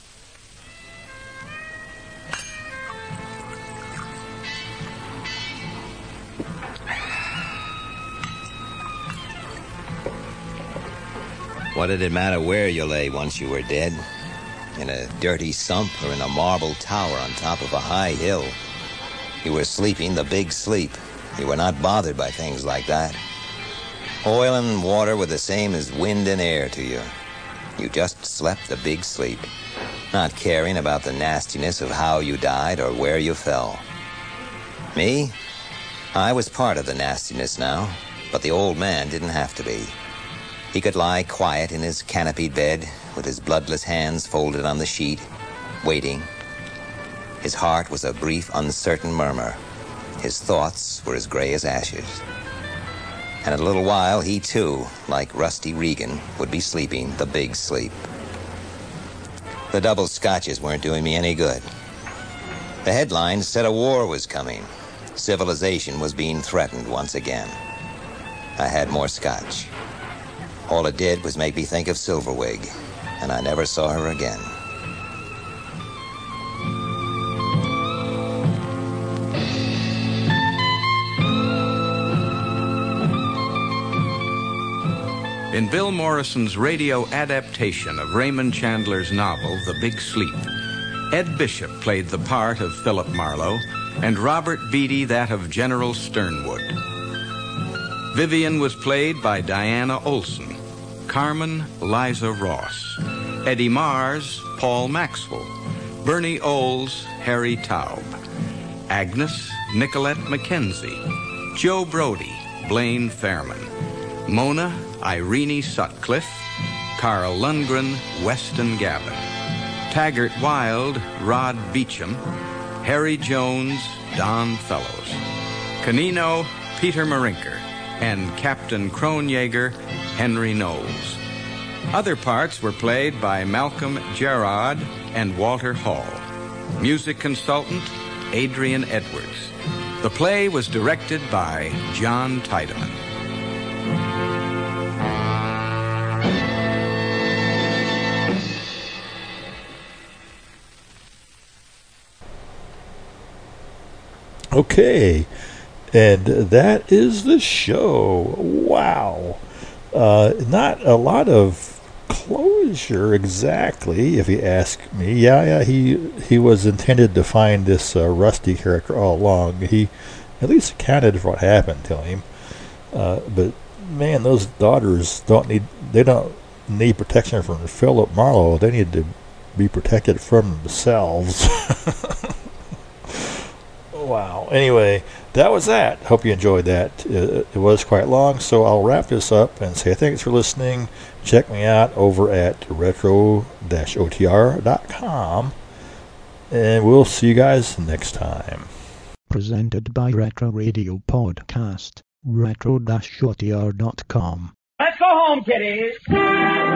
What did it matter where you lay once you were dead? In a dirty sump or in a marble tower on top of a high hill? You were sleeping the big sleep. You were not bothered by things like that. Oil and water were the same as wind and air to you. You just slept the big sleep, not caring about the nastiness of how you died or where you fell. Me? I was part of the nastiness now, but the old man didn't have to be. He could lie quiet in his canopied bed with his bloodless hands folded on the sheet, waiting. His heart was a brief, uncertain murmur. His thoughts were as gray as ashes. And in a little while, he too, like Rusty Regan, would be sleeping the big sleep. The double scotches weren't doing me any good. The headlines said a war was coming. Civilization was being threatened once again. I had more scotch. All it did was make me think of Silverwig, and I never saw her again. In Bill Morrison's radio adaptation of Raymond Chandler's novel, The Big Sleep, Ed Bishop played the part of Philip Marlowe, and Robert Beatty that of General Sternwood. Vivian was played by Diana Olson, Carmen, Liza Ross, Eddie Mars, Paul Maxwell, Bernie Olds, Harry Taub, Agnes, Nicolette McKenzie, Joe Brody, Blaine Fairman, Mona, Irene Sutcliffe, Carl Lundgren, Weston Gavin, Taggart Wild, Rod Beecham, Harry Jones, Don Fellows, Canino, Peter Marinker, and Captain Kronjaeger, Henry Knowles. Other parts were played by Malcolm Gerard and Walter Hall. Music consultant, Adrian Edwards. The play was directed by John Tiedemann. Okay, And that is the show. Wow. Uh, not a lot of closure exactly, if you ask me. Yeah, yeah, he he was intended to find this uh, Rusty character all along. He at least accounted for what happened to him. Uh, but man, those daughters don't need they don't need protection from Philip Marlowe. They need to be protected from themselves. Wow. Anyway, that was that. Hope you enjoyed that. It, it was quite long, so I'll wrap this up and say thanks for listening. Check me out over at retro dash O T R dot com, and we'll see you guys next time. Presented by Retro Radio Podcast, retro dash O T R dot com. Let's go home, kiddies.